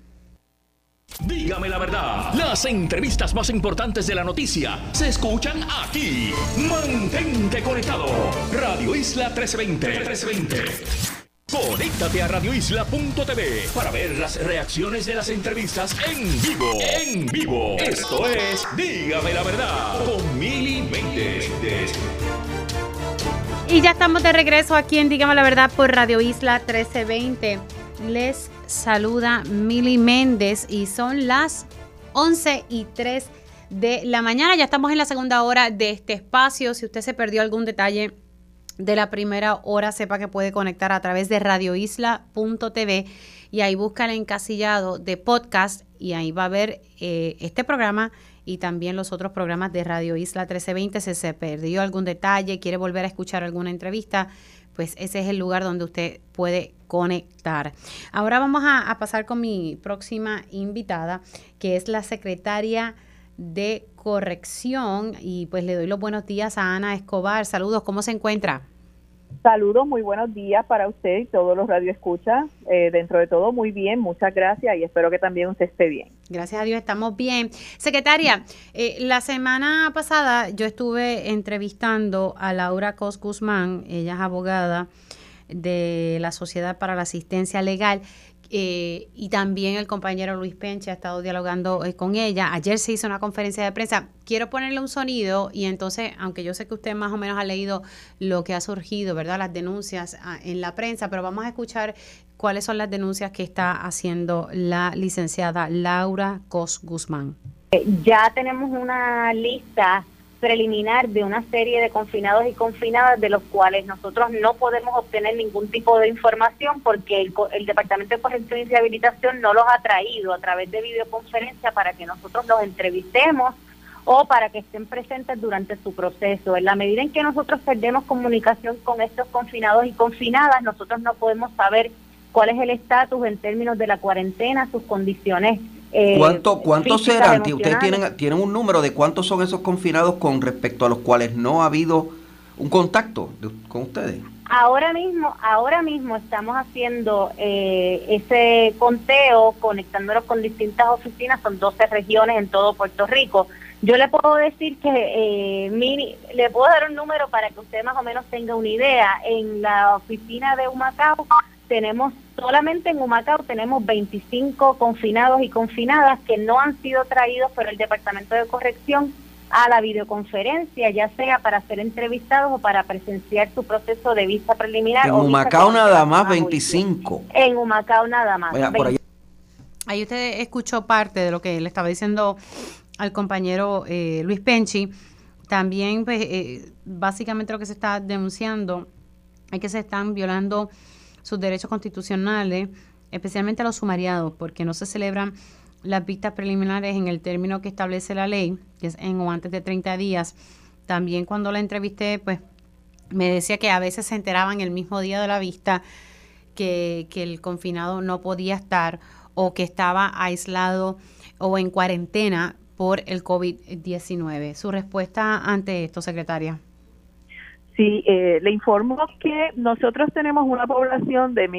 Dígame la verdad, las entrevistas más importantes de la noticia se escuchan aquí. Mantente conectado. Radio Isla 1320. Conéctate a radioisla.tv para ver las reacciones de las entrevistas en vivo. En vivo. Esto es Dígame la verdad con Mili Méndez. Y ya estamos de regreso aquí en Dígame la Verdad por Radio Isla 1320. Les saluda Mili Méndez y son las 11:03 de la mañana. Ya estamos en la segunda hora de este espacio. Si usted se perdió algún detalle de la primera hora, sepa que puede conectar a través de radioisla.tv y ahí busca el encasillado de podcast y ahí va a ver este programa y también los otros programas de Radio Isla 1320. Si se perdió algún detalle, quiere volver a escuchar alguna entrevista, pues ese es el lugar donde usted puede conectar. Ahora vamos a pasar con mi próxima invitada, que es la secretaria de Corrección, y pues le doy los buenos días a Ana Escobar. Saludos, ¿cómo se encuentra? Saludos, muy buenos días para usted y todos los radioescuchas. Dentro de todo, muy bien, muchas gracias y espero que también usted esté bien. Gracias a Dios, estamos bien. Secretaria, la semana pasada yo estuve entrevistando a Laura Cos Guzmán, ella es abogada de la Sociedad para la Asistencia Legal, y también el compañero Luis Penche ha estado dialogando con ella. Ayer se hizo una conferencia de prensa. Quiero ponerle un sonido y entonces, aunque yo sé que usted más o menos ha leído lo que ha surgido, ¿verdad? Las denuncias en la prensa, pero vamos a escuchar cuáles son las denuncias que está haciendo la licenciada Laura Cos Guzmán. Ya tenemos una lista preliminar de una serie de confinados y confinadas de los cuales nosotros no podemos obtener ningún tipo de información porque el Departamento de Corrección y Rehabilitación no los ha traído a través de videoconferencia para que nosotros los entrevistemos o para que estén presentes durante su proceso. En la medida en que nosotros perdemos comunicación con estos confinados y confinadas, nosotros no podemos saber cuál es el estatus en términos de la cuarentena, sus condiciones. ¿Cuántos serán? ¿Ustedes tienen un número de cuántos son esos confinados con respecto a los cuales no ha habido un contacto con ustedes? Ahora mismo estamos haciendo ese conteo, conectándonos con distintas oficinas, son 12 regiones en todo Puerto Rico. Yo le puedo decir que, le puedo dar un número para que usted más o menos tenga una idea. En la oficina de Humacao solamente en Humacao tenemos 25 confinados y confinadas que no han sido traídos por el Departamento de Corrección a la videoconferencia, ya sea para ser entrevistados o para presenciar su proceso de vista preliminar. En Humacao nada más 25. En Humacao nada más. Ahí usted escuchó parte de lo que le estaba diciendo al compañero Luis Penchi. También, pues, básicamente lo que se está denunciando es que se están violando sus derechos constitucionales, especialmente a los sumariados, porque no se celebran las vistas preliminares en el término que establece la ley, que es en o antes de 30 días. También cuando la entrevisté, pues me decía que a veces se enteraban el mismo día de la vista que el confinado no podía estar o que estaba aislado o en cuarentena por el COVID-19. ¿Su respuesta ante esto, secretaria? Sí, le informo que nosotros tenemos una población de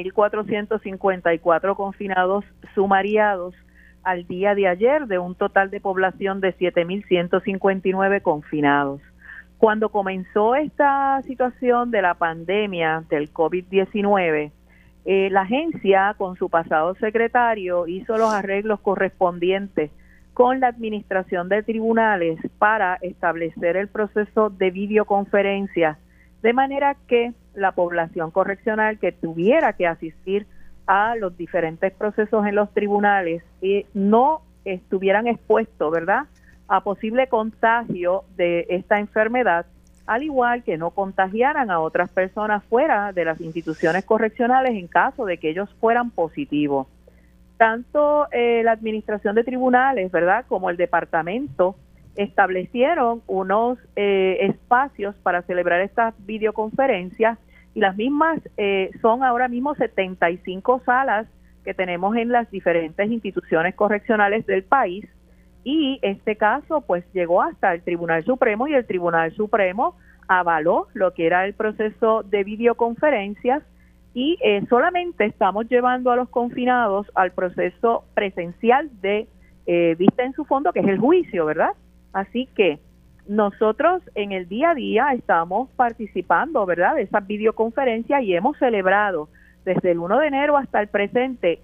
1.454 confinados sumariados al día de ayer, de un total de población de 7.159 confinados. Cuando comenzó esta situación de la pandemia del COVID-19, la agencia, con su pasado secretario, hizo los arreglos correspondientes con la administración de tribunales para establecer el proceso de videoconferencia, de manera que la población correccional que tuviera que asistir a los diferentes procesos en los tribunales no estuvieran expuestos, ¿verdad?, a posible contagio de esta enfermedad, al igual que no contagiaran a otras personas fuera de las instituciones correccionales en caso de que ellos fueran positivos. Tanto la administración de tribunales, ¿verdad?, como el departamento establecieron unos espacios para celebrar estas videoconferencias y las mismas son ahora mismo 75 salas que tenemos en las diferentes instituciones correccionales del país y este caso pues llegó hasta el Tribunal Supremo y el Tribunal Supremo avaló lo que era el proceso de videoconferencias y solamente estamos llevando a los confinados al proceso presencial de vista en su fondo, que es el juicio, ¿verdad? Así que nosotros en el día a día estamos participando, ¿verdad?, de esas videoconferencias y hemos celebrado desde el 1 de enero hasta el presente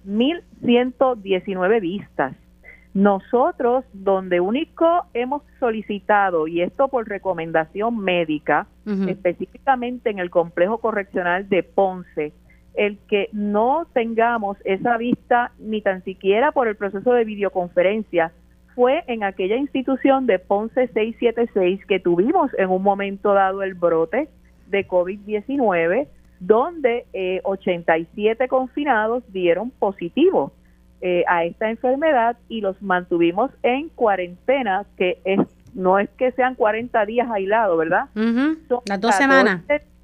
1.119 vistas. Nosotros, donde único hemos solicitado, y esto por recomendación médica, específicamente en el complejo correccional de Ponce, el que no tengamos esa vista ni tan siquiera por el proceso de videoconferencia, fue en aquella institución de Ponce 676 que tuvimos en un momento dado el brote de COVID-19, donde 87 confinados dieron positivo a esta enfermedad y los mantuvimos en cuarentena, que no es que sean 40 días aislados, ¿verdad? Son las 2 semanas.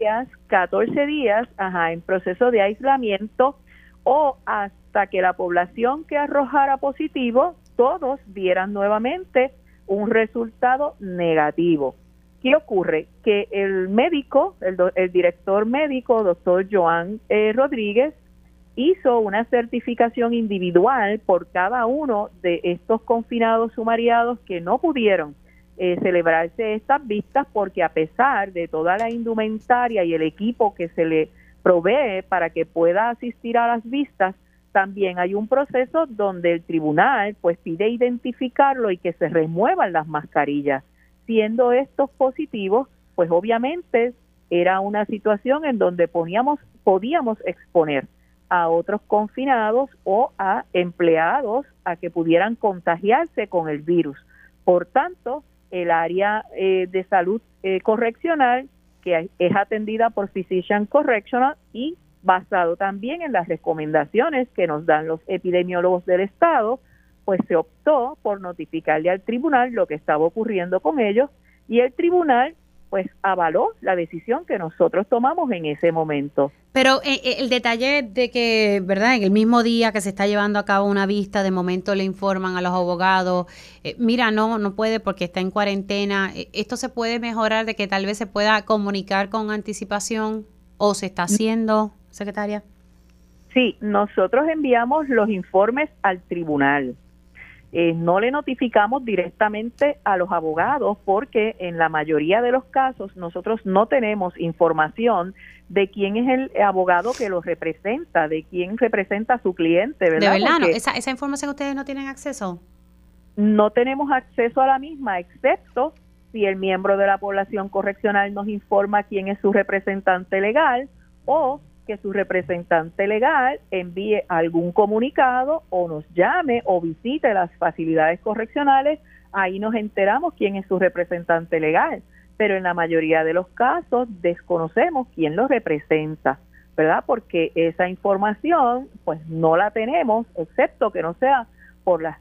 14 días en proceso de aislamiento o hasta que la población que arrojara positivo todos dieran nuevamente un resultado negativo. ¿Qué ocurre? Que el médico, el director médico, doctor Joan Rodríguez, hizo una certificación individual por cada uno de estos confinados sumariados que no pudieron celebrarse estas vistas porque a pesar de toda la indumentaria y el equipo que se le provee para que pueda asistir a las vistas, también hay un proceso donde el tribunal pues pide identificarlo y que se remuevan las mascarillas. Siendo estos positivos, pues obviamente era una situación en donde podíamos exponer a otros confinados o a empleados a que pudieran contagiarse con el virus. Por tanto, el área de salud correccional, que es atendida por Physician Correctional, y basado también en las recomendaciones que nos dan los epidemiólogos del estado, pues se optó por notificarle al tribunal lo que estaba ocurriendo con ellos, y el tribunal pues avaló la decisión que nosotros tomamos en ese momento. Pero el detalle de que, ¿verdad?, en el mismo día que se está llevando a cabo una vista, de momento le informan a los abogados, mira, no puede porque está en cuarentena. ¿Esto se puede mejorar, de que tal vez se pueda comunicar con anticipación, o se está haciendo, secretaria? Sí, nosotros enviamos los informes al tribunal. No le notificamos directamente a los abogados porque en la mayoría de los casos nosotros no tenemos información de quién es el abogado que los representa, de quién representa a su cliente, ¿verdad? ¿De verdad? Porque ¿Esa información ustedes no tienen acceso? No tenemos acceso a la misma, excepto si el miembro de la población correccional nos informa quién es su representante legal, o que su representante legal envíe algún comunicado o nos llame o visite las facilidades correccionales. Ahí nos enteramos quién es su representante legal, pero en la mayoría de los casos desconocemos quién lo representa, ¿verdad? Porque esa información pues no la tenemos, excepto que no sea por las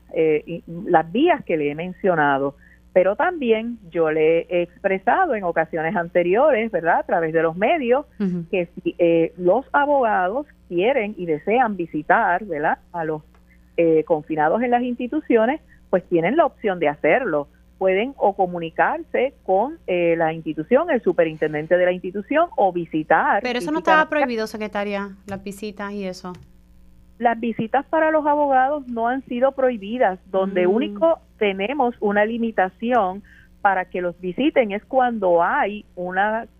vías que le he mencionado. Pero también yo le he expresado en ocasiones anteriores, ¿verdad?, a través de los medios, que si los abogados quieren y desean visitar, ¿verdad?, a los confinados en las instituciones, pues tienen la opción de hacerlo. Pueden o comunicarse con la institución, el superintendente de la institución, o visitar. Pero eso no estaba prohibido, secretaria, las visitas y eso. Las visitas para los abogados no han sido prohibidas. Donde único tenemos una limitación para que los visiten es cuando hay un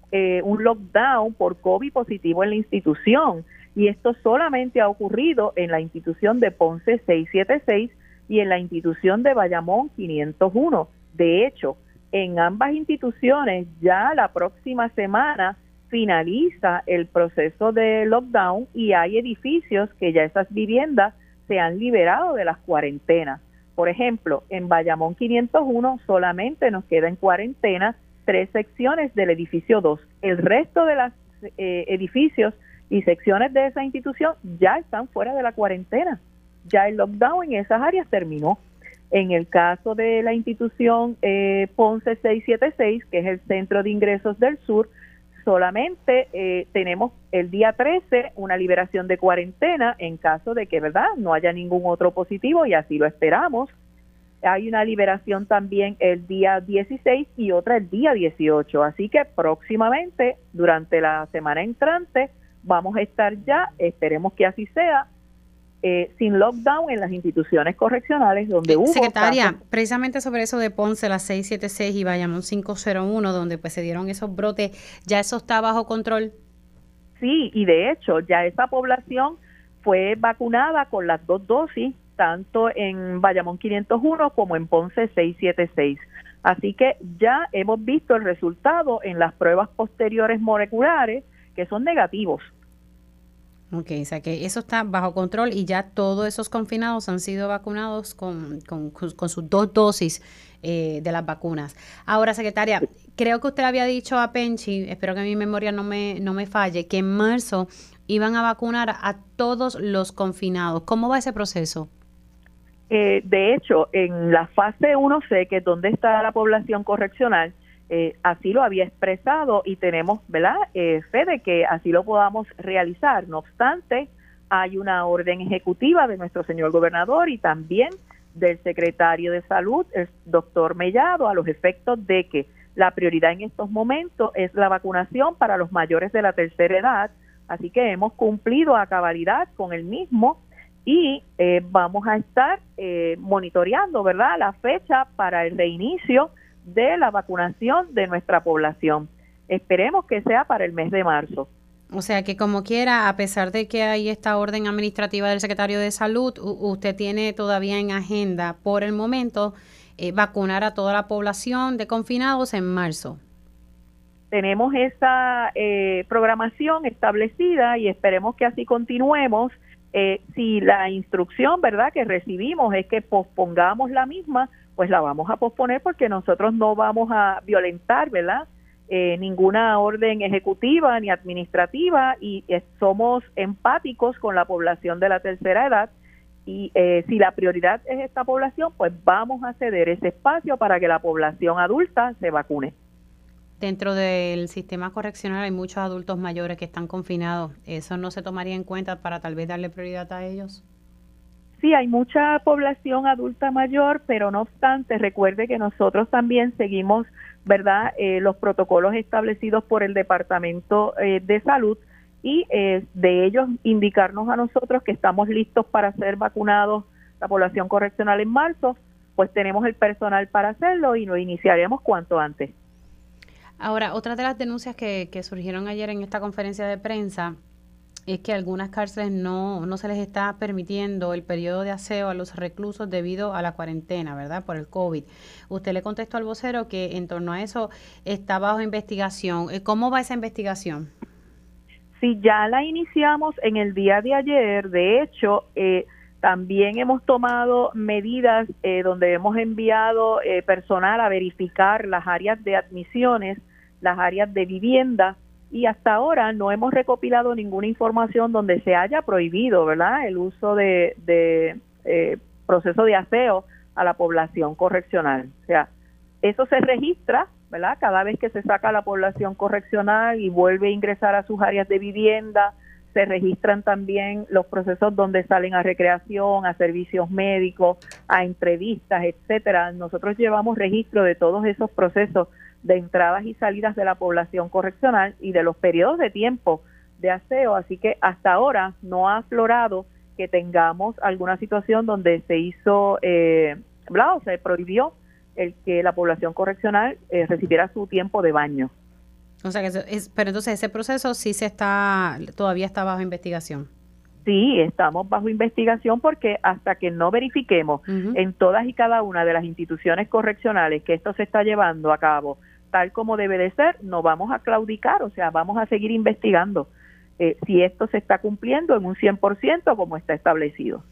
lockdown por COVID positivo en la institución. Y esto solamente ha ocurrido en la institución de Ponce 676 y en la institución de Bayamón 501. De hecho, en ambas instituciones ya la próxima semana finaliza el proceso de lockdown y hay edificios que ya esas viviendas se han liberado de las cuarentenas. Por ejemplo, en Bayamón 501 solamente nos queda en cuarentena 3 secciones del edificio 2. El resto de los edificios y secciones de esa institución ya están fuera de la cuarentena. Ya el lockdown en esas áreas terminó. En el caso de la institución Ponce 676, que es el Centro de Ingresos del Sur, solamente tenemos el día 13 una liberación de cuarentena en caso de que, ¿verdad?, no haya ningún otro positivo, y así lo esperamos. Hay una liberación también el día 16 y otra el día 18. Así que próximamente, durante la semana entrante, vamos a estar ya, esperemos que así sea, sin lockdown en las instituciones correccionales donde hubo... Secretaria, precisamente sobre eso de Ponce, la 676 y Bayamón 501, donde pues se dieron esos brotes, ¿ya eso está bajo control? Sí, y de hecho ya esa población fue vacunada con las 2 dosis, tanto en Bayamón 501 como en Ponce 676. Así que ya hemos visto el resultado en las pruebas posteriores moleculares, que son negativos. Ok, o sea que eso está bajo control y ya todos esos confinados han sido vacunados con sus 2 dosis de las vacunas. Ahora, secretaria, creo que usted había dicho a Penchi, espero que mi memoria no me falle, que en marzo iban a vacunar a todos los confinados. ¿Cómo va ese proceso? De hecho, en la fase 1C, que es donde está la población correccional, así lo había expresado y tenemos, ¿verdad?, fe de que así lo podamos realizar. No obstante, hay una orden ejecutiva de nuestro señor gobernador y también del secretario de Salud, el doctor Mellado, a los efectos de que la prioridad en estos momentos es la vacunación para los mayores de la tercera edad. Así que hemos cumplido a cabalidad con el mismo y vamos a estar monitoreando, ¿verdad?, la fecha para el reinicio de la vacunación de nuestra población. Esperemos que sea para el mes de marzo. O sea que como quiera, a pesar de que hay esta orden administrativa del secretario de Salud, usted tiene todavía en agenda por el momento vacunar a toda la población de confinados en marzo. Tenemos esa programación establecida y esperemos que así continuemos. Si la instrucción, ¿verdad?, que recibimos es que pospongamos la misma, pues la vamos a posponer porque nosotros no vamos a violentar, ¿verdad?, ninguna orden ejecutiva ni administrativa y somos empáticos con la población de la tercera edad y si la prioridad es esta población, pues vamos a ceder ese espacio para que la población adulta se vacune. Dentro del sistema correccional hay muchos adultos mayores que están confinados. ¿Eso no se tomaría en cuenta para tal vez darle prioridad a ellos? Sí, hay mucha población adulta mayor, pero no obstante, recuerde que nosotros también seguimos, ¿verdad?, los protocolos establecidos por el Departamento de Salud y de ellos indicarnos a nosotros que estamos listos para ser vacunados la población correccional en marzo, pues tenemos el personal para hacerlo y lo iniciaremos cuanto antes. Ahora, otra de las denuncias que surgieron ayer en esta conferencia de prensa es que algunas cárceles no se les está permitiendo el periodo de aseo a los reclusos debido a la cuarentena, ¿verdad?, por el COVID. Usted le contestó al vocero que en torno a eso está bajo investigación. ¿Cómo va esa investigación? Sí, ya la iniciamos en el día de ayer. De hecho, también hemos tomado medidas donde hemos enviado personal a verificar las áreas de admisiones, las áreas de vivienda, y hasta ahora no hemos recopilado ninguna información donde se haya prohibido, ¿verdad?, el uso de proceso de aseo a la población correccional. O sea, eso se registra, ¿verdad?, cada vez que se saca a la población correccional y vuelve a ingresar a sus áreas de vivienda. Se registran también los procesos donde salen a recreación, a servicios médicos, a entrevistas, etcétera. Nosotros llevamos registro de todos esos procesos de entradas y salidas de la población correccional y de los periodos de tiempo de aseo, así que hasta ahora no ha aflorado que tengamos alguna situación donde se hizo, o se prohibió el que la población correccional recibiera su tiempo de baño. O sea, pero entonces ese proceso sí todavía está bajo investigación. Sí, estamos bajo investigación porque hasta que no verifiquemos en todas y cada una de las instituciones correccionales que esto se está llevando a cabo tal como debe de ser, no vamos a claudicar, o sea, vamos a seguir investigando si esto se está cumpliendo en un 100% como está establecido.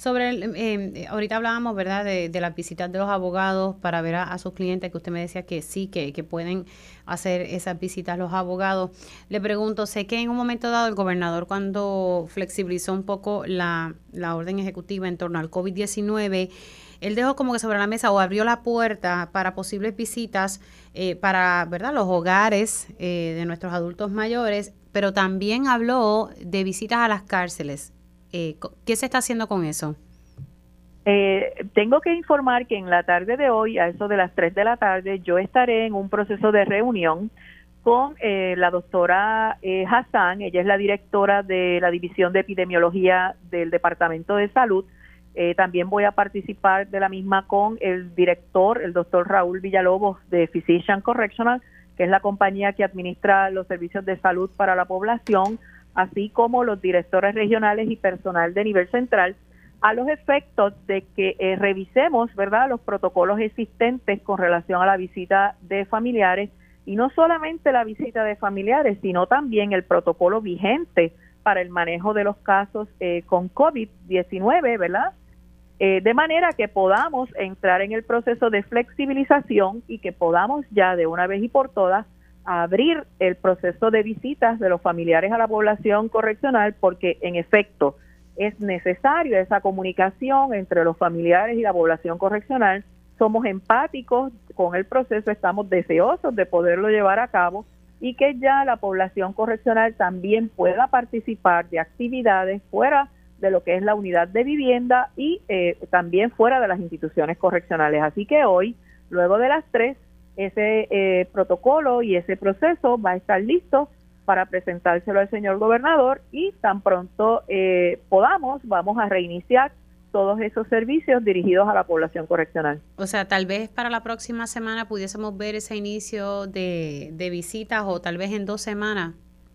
Sobre ahorita hablábamos, ¿verdad?, de las visitas de los abogados para ver a sus clientes, que usted me decía que sí, que pueden hacer esas visitas los abogados. Le pregunto, sé que en un momento dado el gobernador, cuando flexibilizó un poco la orden ejecutiva en torno al COVID-19, él dejó como que sobre la mesa o abrió la puerta para posibles visitas para, ¿verdad?, los hogares de nuestros adultos mayores, pero también habló de visitas a las cárceles. ¿Qué se está haciendo con eso? Tengo que informar que en la tarde de hoy, a eso de las 3 de la tarde, yo estaré en un proceso de reunión con la doctora Hassan. Ella es la directora de la División de Epidemiología del Departamento de Salud. También voy a participar de la misma con el director, el doctor Raúl Villalobos de Physician Correctional, que es la compañía que administra los servicios de salud para la población, así como los directores regionales y personal de nivel central, a los efectos de que revisemos, ¿verdad?, los protocolos existentes con relación a la visita de familiares, y no solamente la visita de familiares, sino también el protocolo vigente para el manejo de los casos con COVID-19, ¿verdad?, de manera que podamos entrar en el proceso de flexibilización y que podamos ya de una vez y por todas abrir el proceso de visitas de los familiares a la población correccional, porque en efecto es necesario esa comunicación entre los familiares y la población correccional. Somos empáticos con el proceso, estamos deseosos de poderlo llevar a cabo y que ya la población correccional también pueda participar de actividades fuera de lo que es la unidad de vivienda y también fuera de las instituciones correccionales. Así que hoy, luego de las 3, ese protocolo y ese proceso va a estar listo para presentárselo al señor gobernador y tan pronto podamos, vamos a reiniciar todos esos servicios dirigidos a la población correccional. O sea, tal vez para la próxima semana pudiésemos ver ese inicio de visitas o tal vez en 2 semanas.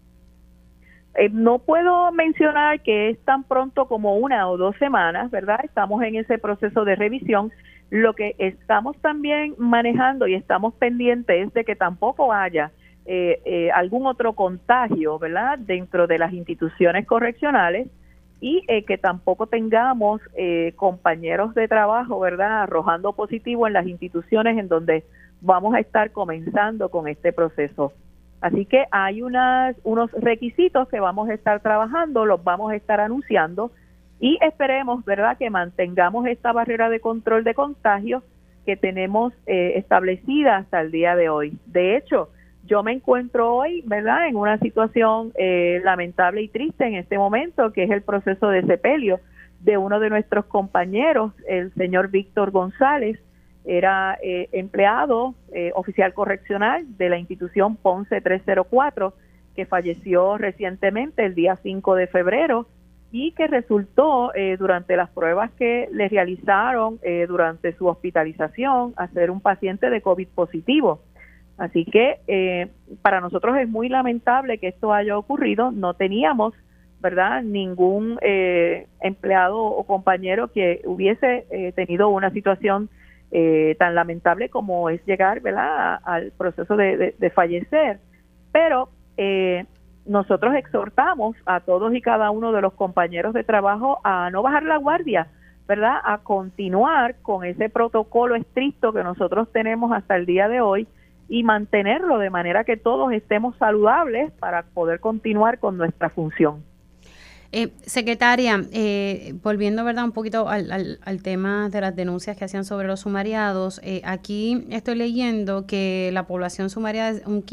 No puedo mencionar que es tan pronto como 1 o 2 semanas, ¿verdad? Estamos en ese proceso de revisión. Lo que estamos también manejando y estamos pendientes es de que tampoco haya algún otro contagio, ¿verdad?, dentro de las instituciones correccionales y que tampoco tengamos compañeros de trabajo, ¿verdad?, arrojando positivo en las instituciones en donde vamos a estar comenzando con este proceso. Así que hay unos requisitos que vamos a estar trabajando, los vamos a estar anunciando y esperemos, ¿verdad?, que mantengamos esta barrera de control de contagio que tenemos establecida hasta el día de hoy. De hecho, yo me encuentro hoy, ¿verdad?, en una situación lamentable y triste en este momento, que es el proceso de sepelio de uno de nuestros compañeros, el señor Víctor González. Era empleado, oficial correccional de la institución Ponce 304, que falleció recientemente el día 5 de febrero y que resultó durante las pruebas que le realizaron durante su hospitalización a ser un paciente de COVID positivo. Así que para nosotros es muy lamentable que esto haya ocurrido. No teníamos, ¿verdad?, ningún empleado o compañero que hubiese tenido una situación tan lamentable como es llegar, ¿verdad?, al proceso de fallecer. Pero nosotros exhortamos a todos y cada uno de los compañeros de trabajo a no bajar la guardia, ¿verdad?, a continuar con ese protocolo estricto que nosotros tenemos hasta el día de hoy y mantenerlo de manera que todos estemos saludables para poder continuar con nuestra función. Secretaria, volviendo, ¿verdad?, un poquito al tema de las denuncias que hacían sobre los sumariados, aquí estoy leyendo que la población sumariada es un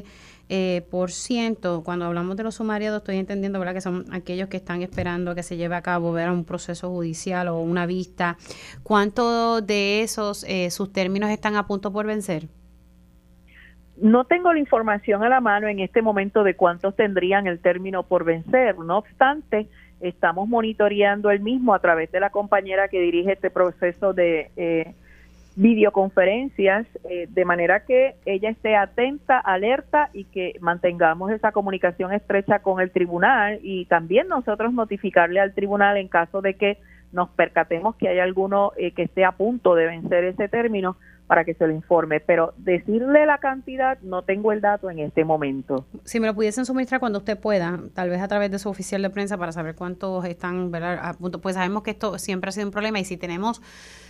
15%. Cuando hablamos de los sumariados, estoy entendiendo, ¿verdad?, que son aquellos que están esperando a que se lleve a cabo, ¿verdad?, un proceso judicial o una vista. ¿Cuántos de esos sus términos están a punto por vencer? No tengo la información a la mano en este momento de cuántos tendrían el término por vencer. No obstante, estamos monitoreando el mismo a través de la compañera que dirige este proceso de videoconferencias, de manera que ella esté atenta, alerta y que mantengamos esa comunicación estrecha con el tribunal y también nosotros notificarle al tribunal en caso de que nos percatemos que hay alguno que esté a punto de vencer ese término, para que se lo informe, pero decirle la cantidad no tengo el dato en este momento. Si me lo pudiesen suministrar cuando usted pueda, tal vez a través de su oficial de prensa para saber cuántos están, ¿verdad?, a punto, pues sabemos que esto siempre ha sido un problema y si tenemos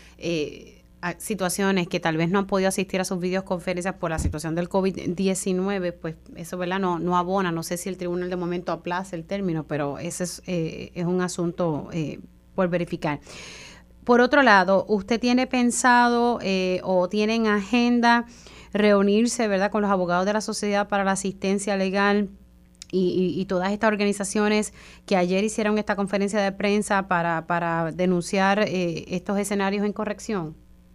situaciones que tal vez no han podido asistir a sus videoconferencias por la situación del COVID-19, pues eso, ¿verdad?, no abona. No sé si el tribunal de momento aplaza el término, pero ese es un asunto por verificar. Por otro lado, ¿usted tiene pensado o tiene en agenda reunirse, ¿verdad?, con los abogados de la Sociedad para la Asistencia Legal y todas estas organizaciones que ayer hicieron esta conferencia de prensa para denunciar estos escenarios en corrección?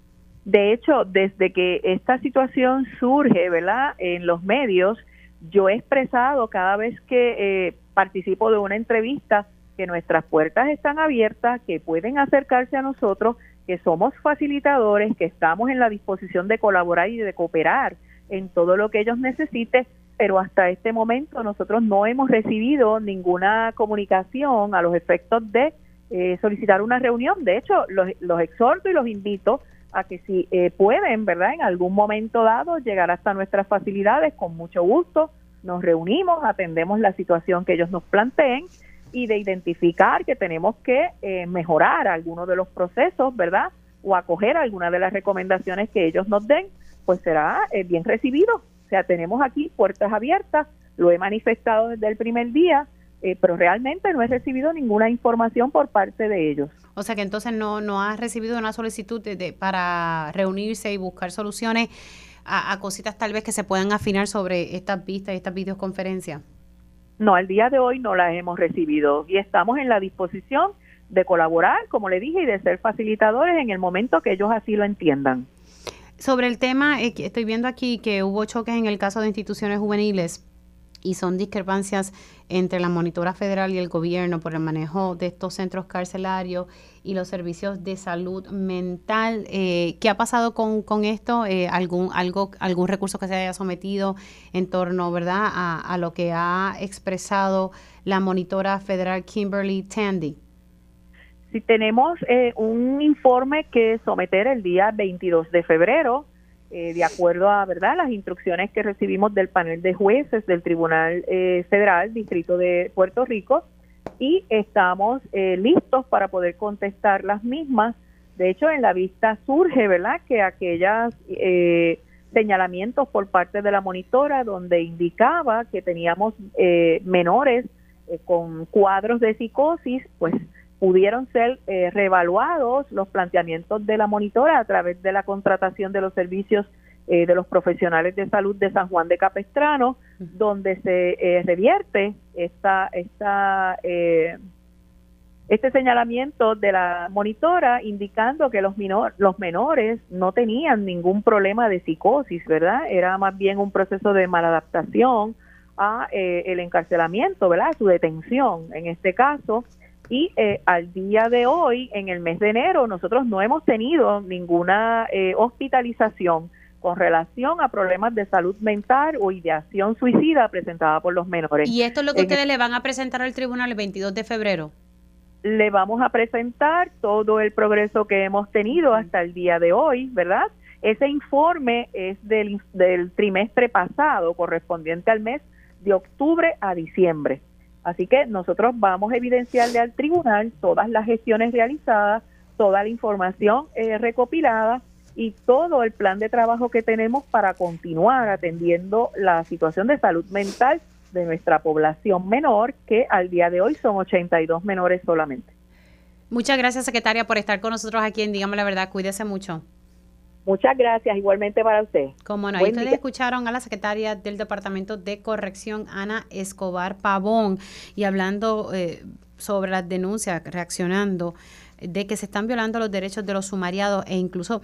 De hecho, desde que esta situación surge, ¿verdad?, en los medios, yo he expresado cada vez que participo de una entrevista que nuestras puertas están abiertas, que pueden acercarse a nosotros, que somos facilitadores, que estamos en la disposición de colaborar y de cooperar en todo lo que ellos necesiten, pero hasta este momento nosotros no hemos recibido ninguna comunicación a los efectos de solicitar una reunión. De hecho, los exhorto y los invito a que si pueden, ¿verdad?, en algún momento dado llegar hasta nuestras facilidades, con mucho gusto nos reunimos, atendemos la situación que ellos nos planteen y de identificar que tenemos que mejorar algunos de los procesos, ¿verdad?, o acoger algunas de las recomendaciones que ellos nos den, pues será bien recibido. O sea, tenemos aquí puertas abiertas, lo he manifestado desde el primer día, pero realmente no he recibido ninguna información por parte de ellos. O sea que entonces no has recibido una solicitud para reunirse y buscar soluciones a cositas tal vez que se puedan afinar sobre estas vistas y estas videoconferencias. No, al día de hoy no las hemos recibido y estamos en la disposición de colaborar, como le dije, y de ser facilitadores en el momento que ellos así lo entiendan. Sobre el tema, estoy viendo aquí que hubo choques en el caso de instituciones juveniles y son discrepancias entre la monitora federal y el gobierno por el manejo de estos centros carcelarios y los servicios de salud mental. ¿Qué ha pasado con esto? ¿Algún recurso que se haya sometido en torno, ¿verdad?, a lo que ha expresado la monitora federal Kimberly Tandy? Sí, tenemos un informe que someter el día 22 de febrero, de acuerdo a, ¿verdad?, las instrucciones que recibimos del panel de jueces del Tribunal Federal Distrito de Puerto Rico, y estamos listos para poder contestar las mismas. De hecho, en la vista surge, ¿verdad?, que aquellas señalamientos por parte de la monitora donde indicaba que teníamos menores con cuadros de psicosis, pues pudieron ser reevaluados los planteamientos de la monitora a través de la contratación de los servicios de los profesionales de salud de San Juan de Capistrano, donde se revierte este señalamiento de la monitora indicando que los menores no tenían ningún problema de psicosis, ¿verdad? Era más bien un proceso de maladaptación a el encarcelamiento, ¿verdad?, a su detención en este caso. Y al día de hoy, en el mes de enero, nosotros no hemos tenido ninguna hospitalización con relación a problemas de salud mental o ideación suicida presentada por los menores. ¿Y esto es lo que ustedes le van a presentar al tribunal el 22 de febrero? Le vamos a presentar todo el progreso que hemos tenido hasta el día de hoy, ¿verdad? Ese informe es del trimestre pasado, correspondiente al mes de octubre a diciembre. Así que nosotros vamos a evidenciarle al tribunal todas las gestiones realizadas, toda la información recopilada y todo el plan de trabajo que tenemos para continuar atendiendo la situación de salud mental de nuestra población menor, que al día de hoy son 82 menores solamente. Muchas gracias, secretaria, por estar con nosotros aquí en Dígame la Verdad. Cuídese mucho. Muchas gracias, igualmente para usted. Como no, ahí ustedes escucharon a la secretaria del Departamento de Corrección, Ana Escobar Pavón, y hablando sobre las denuncias, reaccionando de que se están violando los derechos de los sumariados, e incluso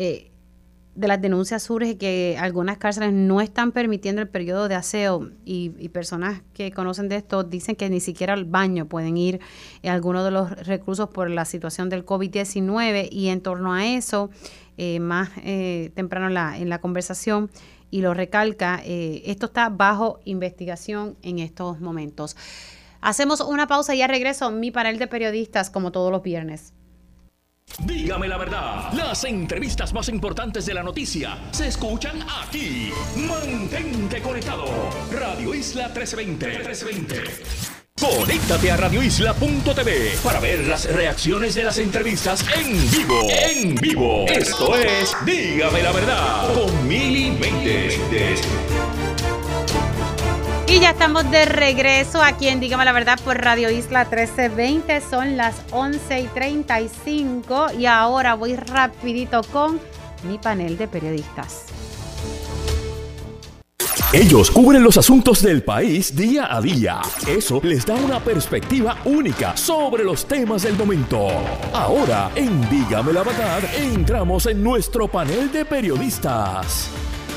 de las denuncias surge que algunas cárceles no están permitiendo el periodo de aseo, y personas que conocen de esto dicen que ni siquiera al baño pueden ir algunos de los reclusos por la situación del COVID-19. Y en torno a eso, más temprano en la conversación, y lo recalca, esto está bajo investigación en estos momentos. Hacemos una pausa y ya regreso mi panel de periodistas como todos los viernes. Dígame la verdad, las entrevistas más importantes de la noticia se escuchan aquí. Mantente conectado. Radio Isla 1320. Conéctate a radioisla.tv para ver las reacciones de las entrevistas en vivo. En vivo. Esto es Dígame la Verdad con Mili Méndez. Y ya estamos de regreso aquí en Dígame la Verdad por Radio Isla 1320. Son las 11:35 y ahora voy rapidito con mi panel de periodistas. Ellos cubren los asuntos del país día a día. Eso les da una perspectiva única sobre los temas del momento. Ahora, en Dígame la Verdad, entramos en nuestro panel de periodistas.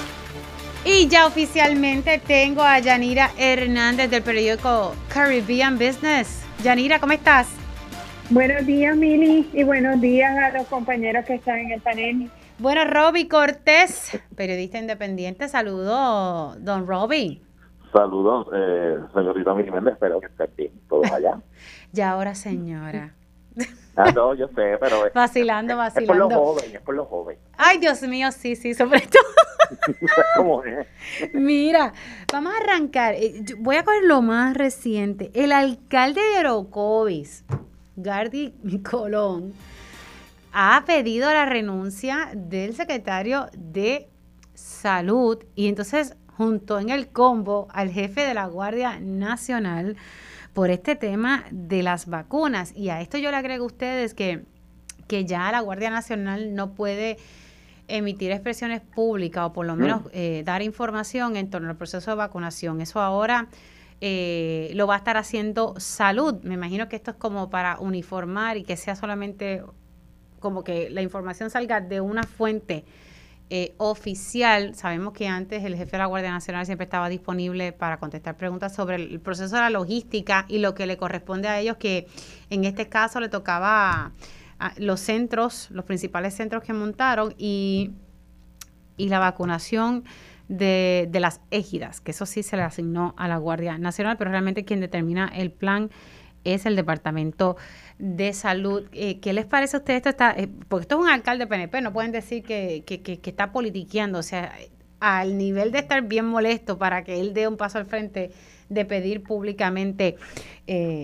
Y ya oficialmente tengo a Yanira Hernández del periódico Caribbean Business. Yanira, ¿cómo estás? Buenos días, Mili, y buenos días a los compañeros que están en el panel. Bueno, Roby Cortés, periodista independiente. Saludos, don Roby. Saludos, señorita Mili Méndez, espero que estén bien todos allá. Ya ahora, señora. No, yo sé, pero vacilando. Es por los jóvenes. Ay, Dios mío, sí, sobre todo. ¿Cómo es? Mira, vamos a arrancar. Voy a coger lo más reciente. El alcalde de Orocovis, Gardy Colón, ha pedido la renuncia del secretario de Salud, y entonces junto en el combo al jefe de la Guardia Nacional por este tema de las vacunas. Y a esto yo le agrego a ustedes que ya la Guardia Nacional no puede emitir expresiones públicas o por lo menos dar información en torno al proceso de vacunación. Eso ahora lo va a estar haciendo Salud. Me imagino que esto es como para uniformar y que sea solamente como que la información salga de una fuente oficial. Sabemos que antes el jefe de la Guardia Nacional siempre estaba disponible para contestar preguntas sobre el proceso de la logística y lo que le corresponde a ellos, que en este caso le tocaba a los centros, los principales centros que montaron y la vacunación de las égidas, que eso sí se le asignó a la Guardia Nacional, pero realmente quien determina el plan es el Departamento de Salud. ¿Qué les parece a ustedes esto? Porque esto es un alcalde PNP, no pueden decir que está politiqueando, o sea, al nivel de estar bien molesto para que él dé un paso al frente de pedir públicamente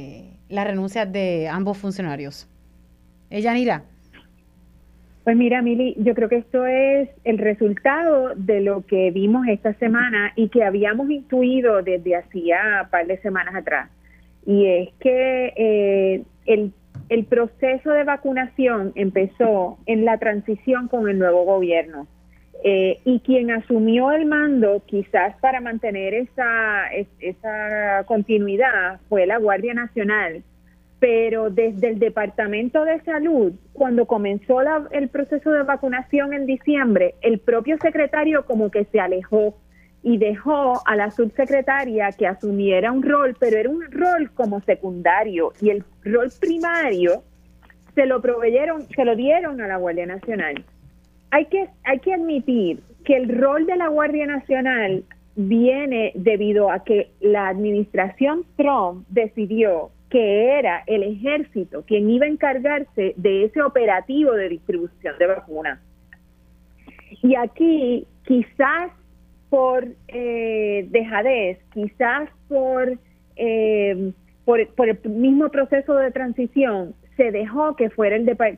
la renuncia de ambos funcionarios. Yanira. Pues mira, Mili, yo creo que esto es el resultado de lo que vimos esta semana y que habíamos intuido desde hacía un par de semanas atrás. Y es que el proceso de vacunación empezó en la transición con el nuevo gobierno. Y quien asumió el mando, quizás para mantener esa continuidad, fue la Guardia Nacional. Pero desde el Departamento de Salud, cuando comenzó el proceso de vacunación en diciembre, el propio secretario como que se alejó y dejó a la subsecretaria que asumiera un rol, pero era un rol como secundario, y el rol primario se lo dieron a la Guardia Nacional. Hay que admitir que el rol de la Guardia Nacional viene debido a que la administración Trump decidió que era el ejército quien iba a encargarse de ese operativo de distribución de vacunas. Y aquí, quizás por dejadez, quizás por el mismo proceso de transición, se dejó que fuera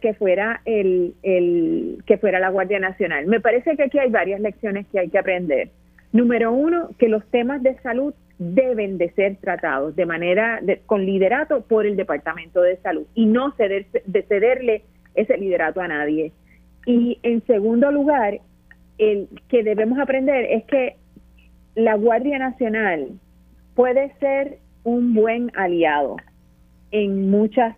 la Guardia Nacional. Me parece que aquí hay varias lecciones que hay que aprender. Número uno, que los temas de salud deben de ser tratados con liderato por el Departamento de Salud y no cederle ese liderato a nadie. Y en segundo lugar, el que debemos aprender es que la Guardia Nacional puede ser un buen aliado en muchas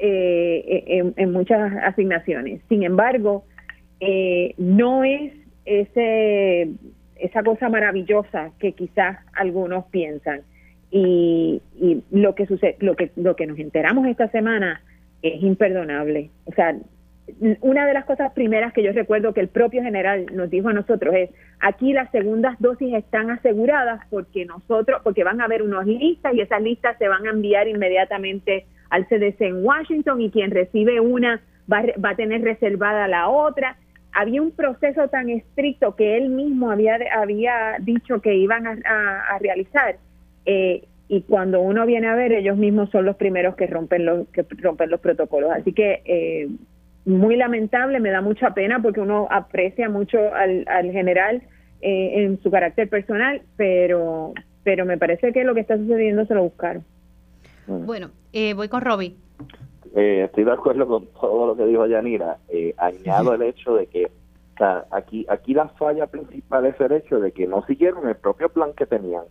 asignaciones. Sin embargo, no es esa cosa maravillosa que quizás algunos piensan. Y lo que sucede, lo que nos enteramos esta semana es imperdonable. O sea, una de las cosas primeras que yo recuerdo que el propio general nos dijo a nosotros es: aquí las segundas dosis están aseguradas porque van a haber unas listas y esas listas se van a enviar inmediatamente al CDC en Washington, y quien recibe una va a tener reservada la otra. Había un proceso tan estricto que él mismo había dicho que iban a realizar, y cuando uno viene a ver, ellos mismos son los primeros que rompen los protocolos. Así que muy lamentable, me da mucha pena porque uno aprecia mucho al general en su carácter personal, pero me parece que lo que está sucediendo se lo buscaron. Bueno, voy con Robbie. Estoy de acuerdo con todo lo que dijo Yanira. Añado el hecho de que, o sea, aquí la falla principal es el hecho de que no siguieron el propio plan que tenían.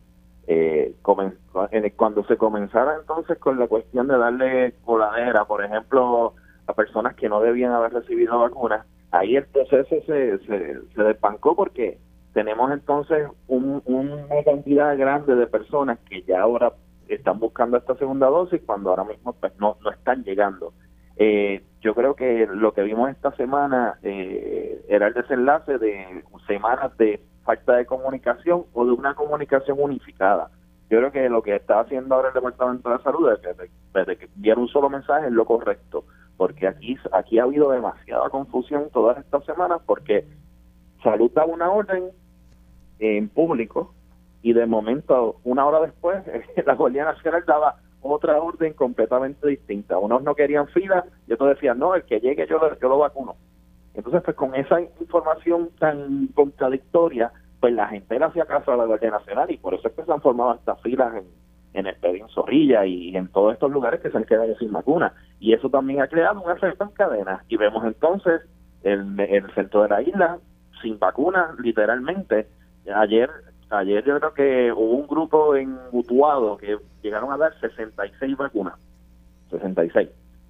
Cuando se comenzara entonces con la cuestión de darle coladera, por ejemplo, a personas que no debían haber recibido vacunas, ahí el proceso se desbancó, porque tenemos entonces una cantidad grande de personas que ya ahora están buscando esta segunda dosis cuando ahora mismo pues no están llegando. Yo creo que lo que vimos esta semana era el desenlace de semanas de falta de comunicación o de una comunicación unificada. Yo creo que lo que está haciendo ahora el Departamento de Salud desde que enviar un solo mensaje es lo correcto, porque aquí ha habido demasiada confusión todas estas semanas, porque Salud da una orden en público y de momento, una hora después, la Guardia Nacional daba otra orden completamente distinta. Unos no querían fila y otros decían, no, el que llegue yo lo vacuno. Entonces, pues con esa información tan contradictoria, pues la gente le hacía caso a la Guardia Nacional, y por eso es que se han formado estas filas en el Pedín Zorrilla y en todos estos lugares que se han quedado sin vacuna. Y eso también ha creado un efecto en cadena. Y vemos entonces el centro de la isla sin vacunas, literalmente. Ayer yo creo que hubo un grupo en Utuado que llegaron a dar 66 vacunas. 66.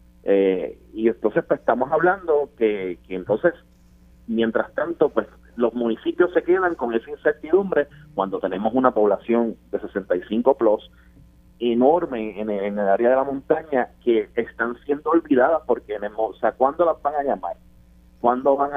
Y entonces pues estamos hablando que entonces, mientras tanto, pues los municipios se quedan con esa incertidumbre cuando tenemos una población de 65 plus enorme en el área de la montaña, que están siendo olvidadas, porque o sea, ¿cuándo las van a llamar? ¿Cuándo van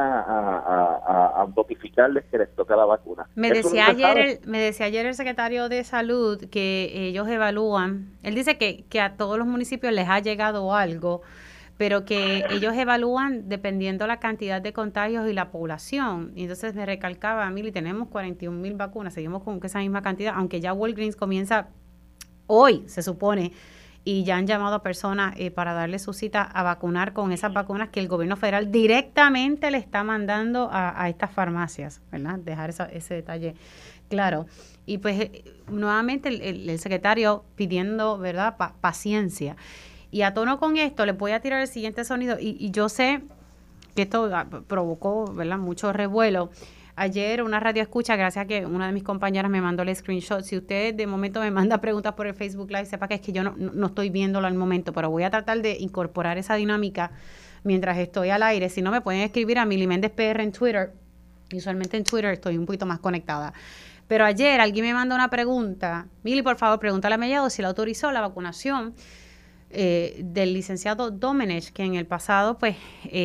a notificarles que les toca la vacuna? Me decía ayer el secretario de Salud que ellos evalúan, él dice que a todos los municipios les ha llegado algo, pero que ellos evalúan dependiendo la cantidad de contagios y la población. Y entonces me recalcaba, Mili, tenemos 41,000 vacunas, seguimos con esa misma cantidad, aunque ya Walgreens comienza hoy, se supone, y ya han llamado a personas para darle su cita a vacunar con esas vacunas que el gobierno federal directamente le está mandando a estas farmacias, ¿verdad? Dejar ese detalle claro. Y pues nuevamente el secretario pidiendo, ¿verdad?, paciencia. Y a tono con esto, les voy a tirar el siguiente sonido. Y yo sé que esto provocó, ¿verdad?, mucho revuelo. Ayer una radio escucha, gracias a que una de mis compañeras me mandó el screenshot. Si usted de momento me manda preguntas por el Facebook Live, sepa que es que yo no estoy viéndolo al momento, pero voy a tratar de incorporar esa dinámica mientras estoy al aire. Si no, me pueden escribir a Mili Méndez PR en Twitter. Usualmente en Twitter estoy un poquito más conectada. Pero ayer alguien me mandó una pregunta. Mili, por favor, pregúntale a Mellado si le autorizó la vacunación del licenciado Domenech, que en el pasado pues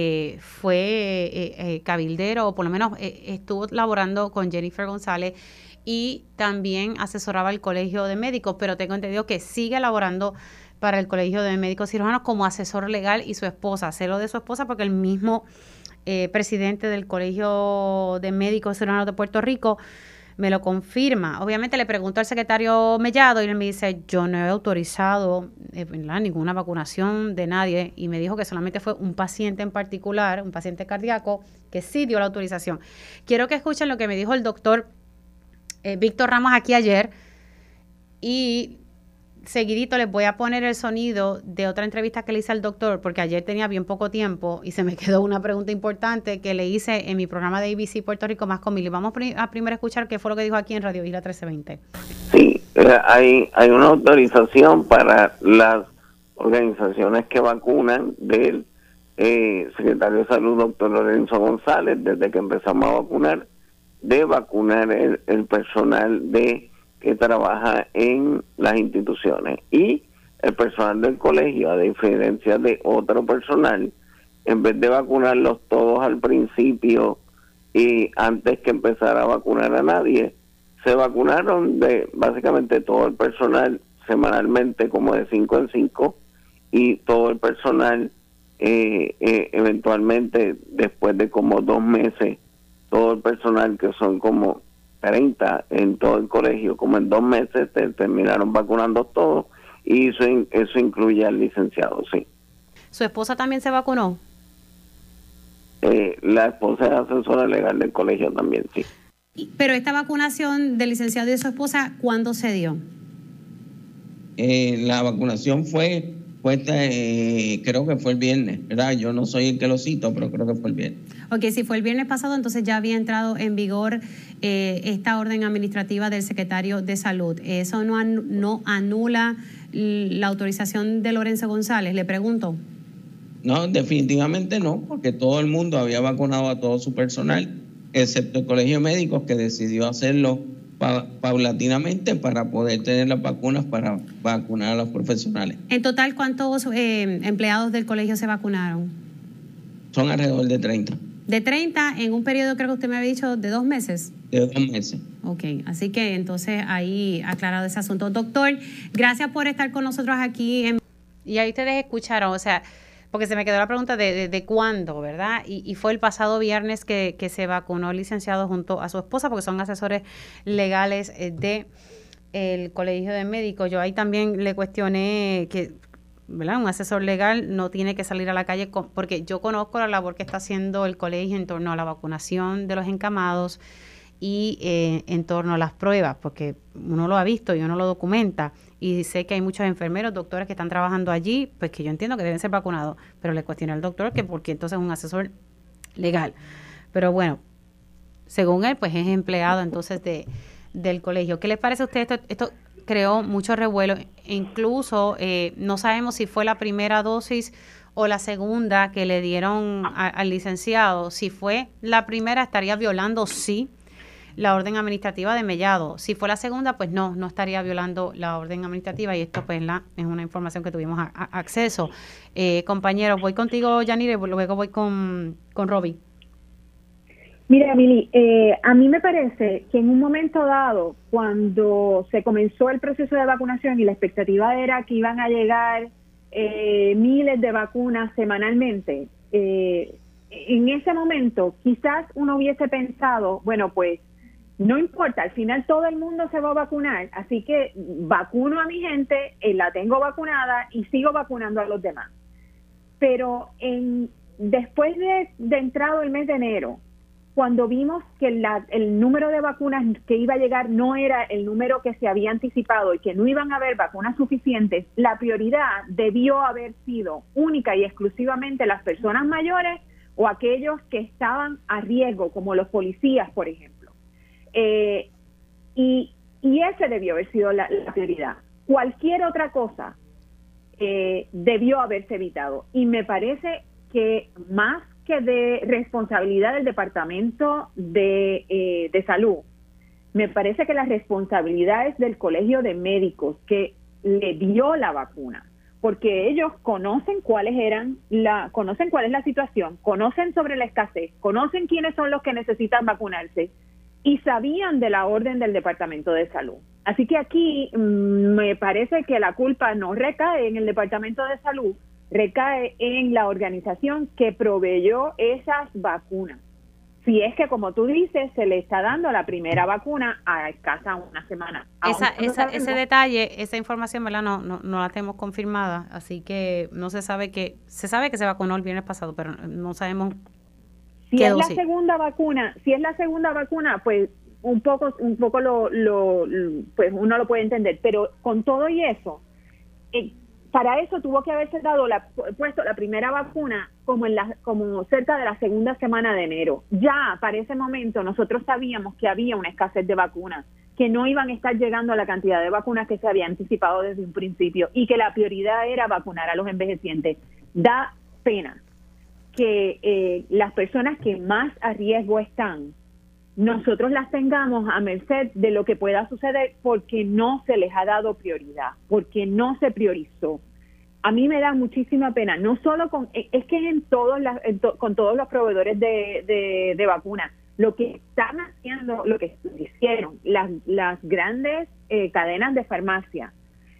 fue cabildero, o por lo menos estuvo laborando con Jennifer González y también asesoraba al Colegio de Médicos, pero tengo entendido que sigue laborando para el Colegio de Médicos Cirujanos como asesor legal, y su esposa, sé lo de su esposa porque el mismo presidente del Colegio de Médicos Cirujanos de Puerto Rico me lo confirma. Obviamente le pregunto al secretario Mellado y él me dice, yo no he autorizado ninguna vacunación de nadie, y me dijo que solamente fue un paciente en particular, un paciente cardíaco, que sí dio la autorización. Quiero que escuchen lo que me dijo el doctor Víctor Ramos aquí ayer, y seguidito les voy a poner el sonido de otra entrevista que le hice al doctor, porque ayer tenía bien poco tiempo y se me quedó una pregunta importante que le hice en mi programa de ABC Puerto Rico Más con Mili. Vamos a primero escuchar qué fue lo que dijo aquí en Radio Isla 1320. Sí, hay una autorización para las organizaciones que vacunan del secretario de Salud, doctor Lorenzo González, desde que empezamos a vacunar, de vacunar el personal que trabaja en las instituciones, y el personal del colegio, a diferencia de otro personal, en vez de vacunarlos todos al principio y antes que empezara a vacunar a nadie, se vacunaron básicamente todo el personal semanalmente, como de 5 en 5, y todo el personal eventualmente después de como 2 meses, todo el personal, que son como 30 en todo el colegio, como en 2 meses terminaron vacunando todos, y eso incluye al licenciado, sí. ¿Su esposa también se vacunó? La esposa es asesora legal del colegio también, sí. Pero esta vacunación del licenciado y de su esposa, ¿cuándo se dio? La vacunación fue puesta, creo que fue el viernes, ¿verdad? Yo no soy el que lo cito, pero creo que fue el viernes. Ok, si fue el viernes pasado, entonces ya había entrado en vigor esta orden administrativa del secretario de Salud. ¿Eso no anula la autorización de Lorenzo González? Le pregunto. No, definitivamente no, porque todo el mundo había vacunado a todo su personal, excepto el Colegio de Médicos, que decidió hacerlo paulatinamente para poder tener las vacunas para vacunar a los profesionales. En total, ¿cuántos empleados del colegio se vacunaron? Son alrededor de 30. ¿De 30 en un periodo, creo que usted me había dicho, de 2 meses? De 2 meses. Ok, así que entonces ahí aclarado ese asunto. Doctor, gracias por estar con nosotros aquí. Y ahí ustedes escucharon, o sea, porque se me quedó la pregunta de cuándo, ¿verdad? Y fue el pasado viernes que se vacunó el licenciado junto a su esposa, porque son asesores legales de el Colegio de Médicos. Yo ahí también le cuestioné que, ¿verdad?, un asesor legal no tiene que salir a la calle, porque yo conozco la labor que está haciendo el colegio en torno a la vacunación de los encamados y en torno a las pruebas, porque uno lo ha visto y uno lo documenta, y sé que hay muchos enfermeros, doctores que están trabajando allí, pues que yo entiendo que deben ser vacunados, pero le cuestioné al doctor que porque entonces es un asesor legal. Pero bueno, según él, pues es empleado entonces del colegio. ¿Qué les parece a usted? Esto creó mucho revuelo, incluso no sabemos si fue la primera dosis o la segunda que le dieron al licenciado. Si fue la primera, estaría violando, sí, la orden administrativa de Mellado. Si fue la segunda, pues no estaría violando la orden administrativa, y esto pues es una información que tuvimos acceso. Compañeros, voy contigo, Yanire, luego voy con Robbie. Mira, Mili, a mí me parece que en un momento dado, cuando se comenzó el proceso de vacunación y la expectativa era que iban a llegar miles de vacunas semanalmente, en ese momento quizás uno hubiese pensado, bueno, pues no importa, al final todo el mundo se va a vacunar, así que vacuno a mi gente, la tengo vacunada y sigo vacunando a los demás. Pero después de entrado el mes de enero, cuando vimos que el número de vacunas que iba a llegar no era el número que se había anticipado y que no iban a haber vacunas suficientes, la prioridad debió haber sido única y exclusivamente las personas mayores o aquellos que estaban a riesgo, como los policías, por ejemplo. Y ese debió haber sido la prioridad. Cualquier otra cosa debió haberse evitado. Y me parece que más que de responsabilidad del Departamento de Salud, me parece que la responsabilidad es del Colegio de Médicos que le dio la vacuna, porque ellos conocen cuál es la situación, conocen sobre la escasez, conocen quiénes son los que necesitan vacunarse y sabían de la orden del Departamento de Salud. Así que aquí me parece que la culpa no recae en el Departamento de Salud, recae en la organización que proveyó esas vacunas. Si es que, como tú dices, se le está dando la primera vacuna a escasa una semana. Ese detalle, esa información, ¿verdad? No la tenemos confirmada, así que no se sabe se sabe que se vacunó el viernes pasado, pero no sabemos si es la segunda vacuna. Si es la segunda vacuna, pues un poco pues uno lo puede entender, pero con todo y eso, para eso tuvo que haberse puesto la primera vacuna como cerca de la segunda semana de enero. Ya para ese momento nosotros sabíamos que había una escasez de vacunas, que no iban a estar llegando a la cantidad de vacunas que se había anticipado desde un principio y que la prioridad era vacunar a los envejecientes. Da pena que las personas que más a riesgo están, nosotros las tengamos a merced de lo que pueda suceder porque no se les ha dado prioridad, porque no se priorizó. A mí me da muchísima pena, no solo es que con todos los proveedores de vacunas, lo que están haciendo, lo que hicieron las grandes cadenas de farmacia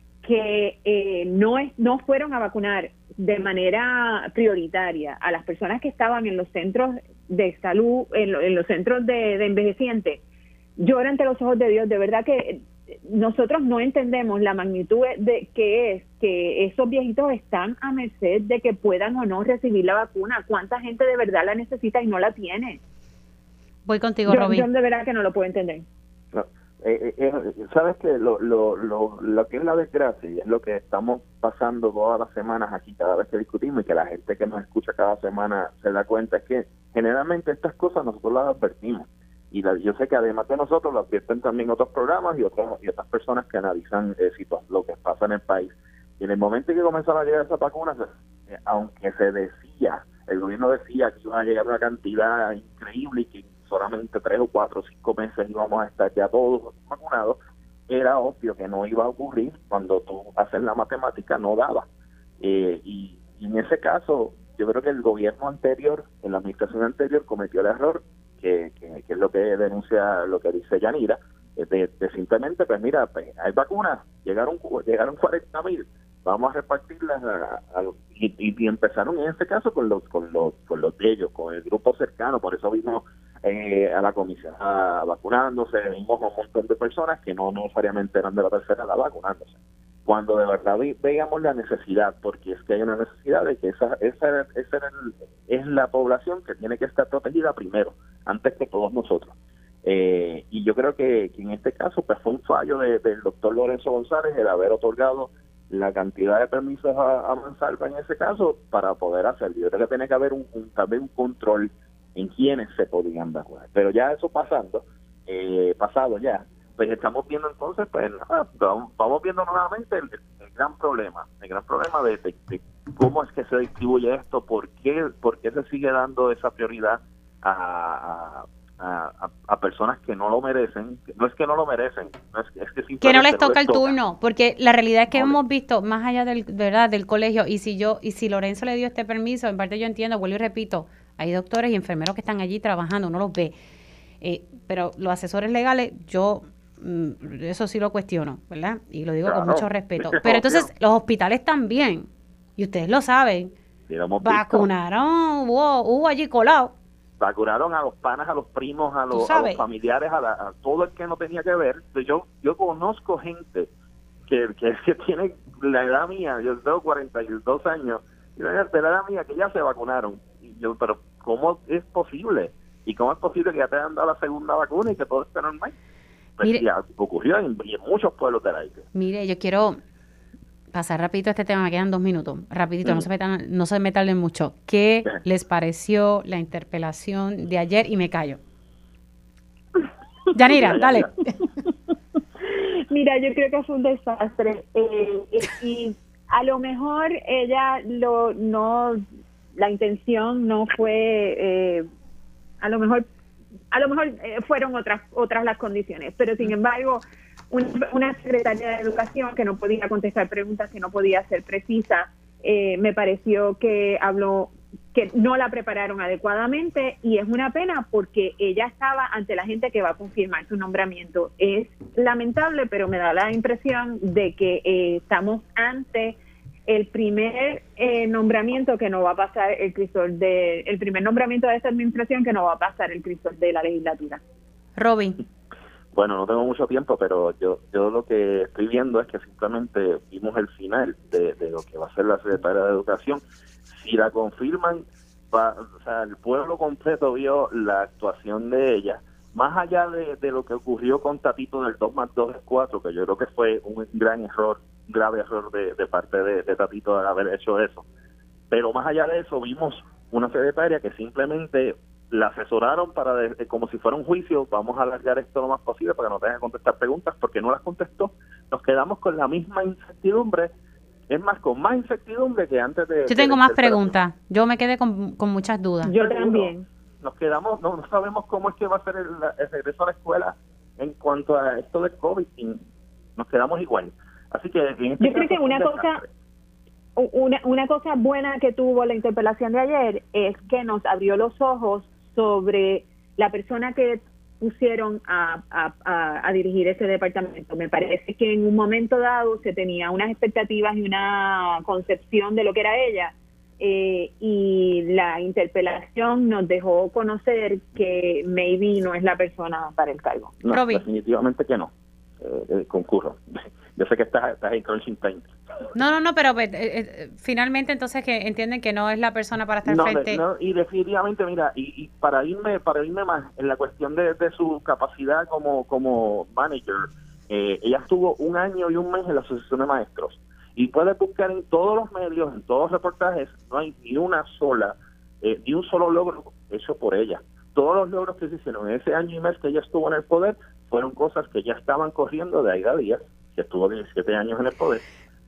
que no fueron a vacunar de manera prioritaria a las personas que estaban en los centros de salud, en los centros de envejecientes, llora ante los ojos de Dios. De verdad que nosotros no entendemos la magnitud de que es que esos viejitos están a merced de que puedan o no recibir la vacuna. ¿Cuánta gente de verdad la necesita y no la tiene? Voy contigo, Robin. Yo de verdad que no lo puedo entender. No. Sabes que lo que es la desgracia y es lo que estamos pasando todas las semanas aquí cada vez que discutimos y que la gente que nos escucha cada semana se da cuenta es que generalmente estas cosas nosotros las advertimos y yo sé que además de nosotros lo advierten también otros programas y otras personas que analizan lo que pasa en el país. Y en el momento en que comenzaron a llegar esas vacunas, aunque el gobierno decía que iban a llegar una cantidad increíble y que solamente 3 o 4 o 5 meses íbamos a estar ya todos vacunados, era obvio que no iba a ocurrir. Cuando tú haces la matemática no daba. Y en ese caso, yo creo que el gobierno anterior, en la administración anterior, cometió el error, que es lo que denuncia, lo que dice Yanira, de simplemente, pues mira, pues hay vacunas, llegaron 40,000, vamos a repartirlas y empezaron en este caso con los de ellos, con el grupo cercano. Por eso vimos a la comisionada vacunándose, vimos a un montón de personas que no necesariamente eran de la tercera edad vacunándose, cuando de verdad veíamos la necesidad, porque es que hay una necesidad de que esa es la población que tiene que estar protegida primero, antes que todos nosotros. Y yo creo que en este caso pues fue un fallo del doctor Lorenzo González el haber otorgado la cantidad de permisos a mansalva en ese caso para poder hacerlo. Yo creo que tiene que haber también un control en quiénes se podían vacunar. Pero ya eso pasado ya, pues estamos viendo entonces, pues vamos viendo nuevamente el gran problema de cómo es que se distribuye esto, por qué se sigue dando esa prioridad a personas que no lo merecen. No es que no lo merecen, es que no les toca el turno, porque la realidad es que hemos visto más allá del colegio, y si Lorenzo le dio este permiso, en parte yo entiendo, vuelvo y repito, hay doctores y enfermeros que están allí trabajando, uno los ve, pero los asesores legales, yo eso sí lo cuestiono, ¿verdad? Y lo digo con mucho respeto. Pero entonces los hospitales también, y ustedes lo saben, vacunaron, hubo allí colado. vacunaron a los panas, a los primos, a los familiares, a todo el que no tenía que ver. Yo conozco gente que tiene la edad mía, yo tengo 42 años, y de la edad mía que ya se vacunaron. Y yo, pero ¿cómo es posible? ¿Y cómo es posible que ya te hayan dado la segunda vacuna y que todo esté normal? Pues ya ocurrió en muchos pueblos de la isla. Mire, yo quiero pasar rapidito este tema, me quedan 2 minutos, rapidito, no se me tarden mucho. ¿Qué les pareció la interpelación de ayer? Y me callo. Yanira, dale. Mira, yo creo que fue un desastre, y a lo mejor ella la intención no fue, a lo mejor fueron otras las condiciones, pero sin embargo una secretaria de Educación que no podía contestar preguntas, que no podía ser precisa, me pareció que habló, que no la prepararon adecuadamente, y es una pena porque ella estaba ante la gente que va a confirmar su nombramiento. Es lamentable, pero me da la impresión de que estamos ante el primer nombramiento que no va a pasar el primer nombramiento de esta administración que no va a pasar el crisol de la legislatura. Robin. Bueno, no tengo mucho tiempo, pero yo lo que estoy viendo es que simplemente vimos el final de lo que va a ser la secretaria de Educación. Si la confirman, o sea, el pueblo completo vio la actuación de ella, más allá de lo que ocurrió con Tatito del 2 más 2 es 4, que yo creo que fue un grave error de parte de Tatito de haber hecho eso. Pero más allá de eso, vimos una secretaria que simplemente la asesoraron para, como si fuera un juicio, vamos a alargar esto lo más posible para que no tenga que contestar preguntas, porque no las contestó. Nos quedamos con la misma incertidumbre, es más, con más incertidumbre que antes de... Yo tengo más preguntas, yo me quedé con muchas dudas. Yo también. Nos quedamos, no sabemos cómo es que va a ser el regreso a la escuela en cuanto a esto del COVID, y nos quedamos igual. Así que yo creo que una cosa buena que tuvo la interpelación de ayer es que nos abrió los ojos sobre la persona que pusieron a dirigir ese departamento. Me parece que en un momento dado se tenía unas expectativas y una concepción de lo que era ella, y la interpelación nos dejó conocer que maybe no es la persona para el cargo. No, definitivamente que no. Concurro. Yo sé que estás en crunching time. No, pero finalmente entonces que entienden que no es la persona para estar frente. Y definitivamente, mira, y para irme más en la cuestión de su capacidad como manager, ella estuvo 1 año y 1 mes en la Asociación de Maestros, y puedes buscar en todos los medios, en todos los reportajes, no hay ni un solo logro hecho por ella. Todos los logros que se hicieron en ese año y mes que ella estuvo en el poder fueron cosas que ya estaban corriendo de Aida Díaz, que estuvo 17 años en el poder,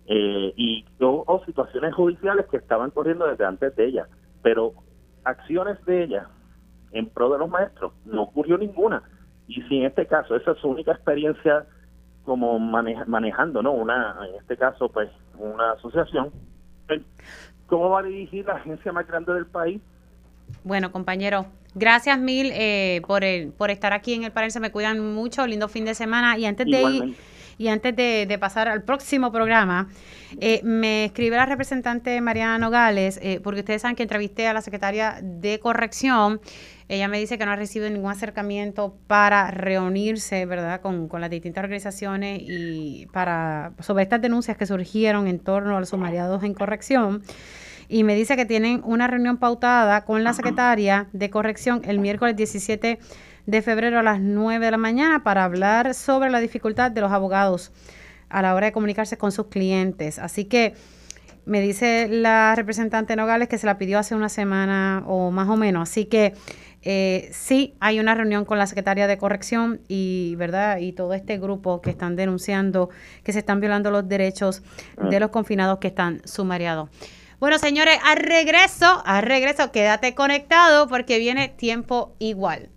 o situaciones judiciales que estaban corriendo desde antes de ella, pero acciones de ella en pro de los maestros no ocurrió ninguna. Y si en este caso esa es su única experiencia como manejando, ¿no? En este caso, pues, una asociación, ¿cómo va a dirigir la agencia más grande del país? Bueno, compañero, gracias mil por estar aquí en el panel. Se me cuidan mucho, lindo fin de semana. Y antes de pasar al próximo programa, me escribe la representante Mariana Nogales, porque ustedes saben que entrevisté a la secretaria de Corrección. Ella me dice que no ha recibido ningún acercamiento para reunirse, ¿verdad?, con las distintas organizaciones y sobre estas denuncias que surgieron en torno a los sumariados en corrección. Y me dice que tienen una reunión pautada con la secretaria de Corrección el miércoles 17 de febrero a las 9 de la mañana para hablar sobre la dificultad de los abogados a la hora de comunicarse con sus clientes. Así que me dice la representante Nogales que se la pidió hace una semana o más o menos. Así que sí hay una reunión con la secretaria de Corrección y todo este grupo que están denunciando que se están violando los derechos de los confinados que están sumariados. Bueno, señores, al regreso, quédate conectado porque viene Tiempo Igual.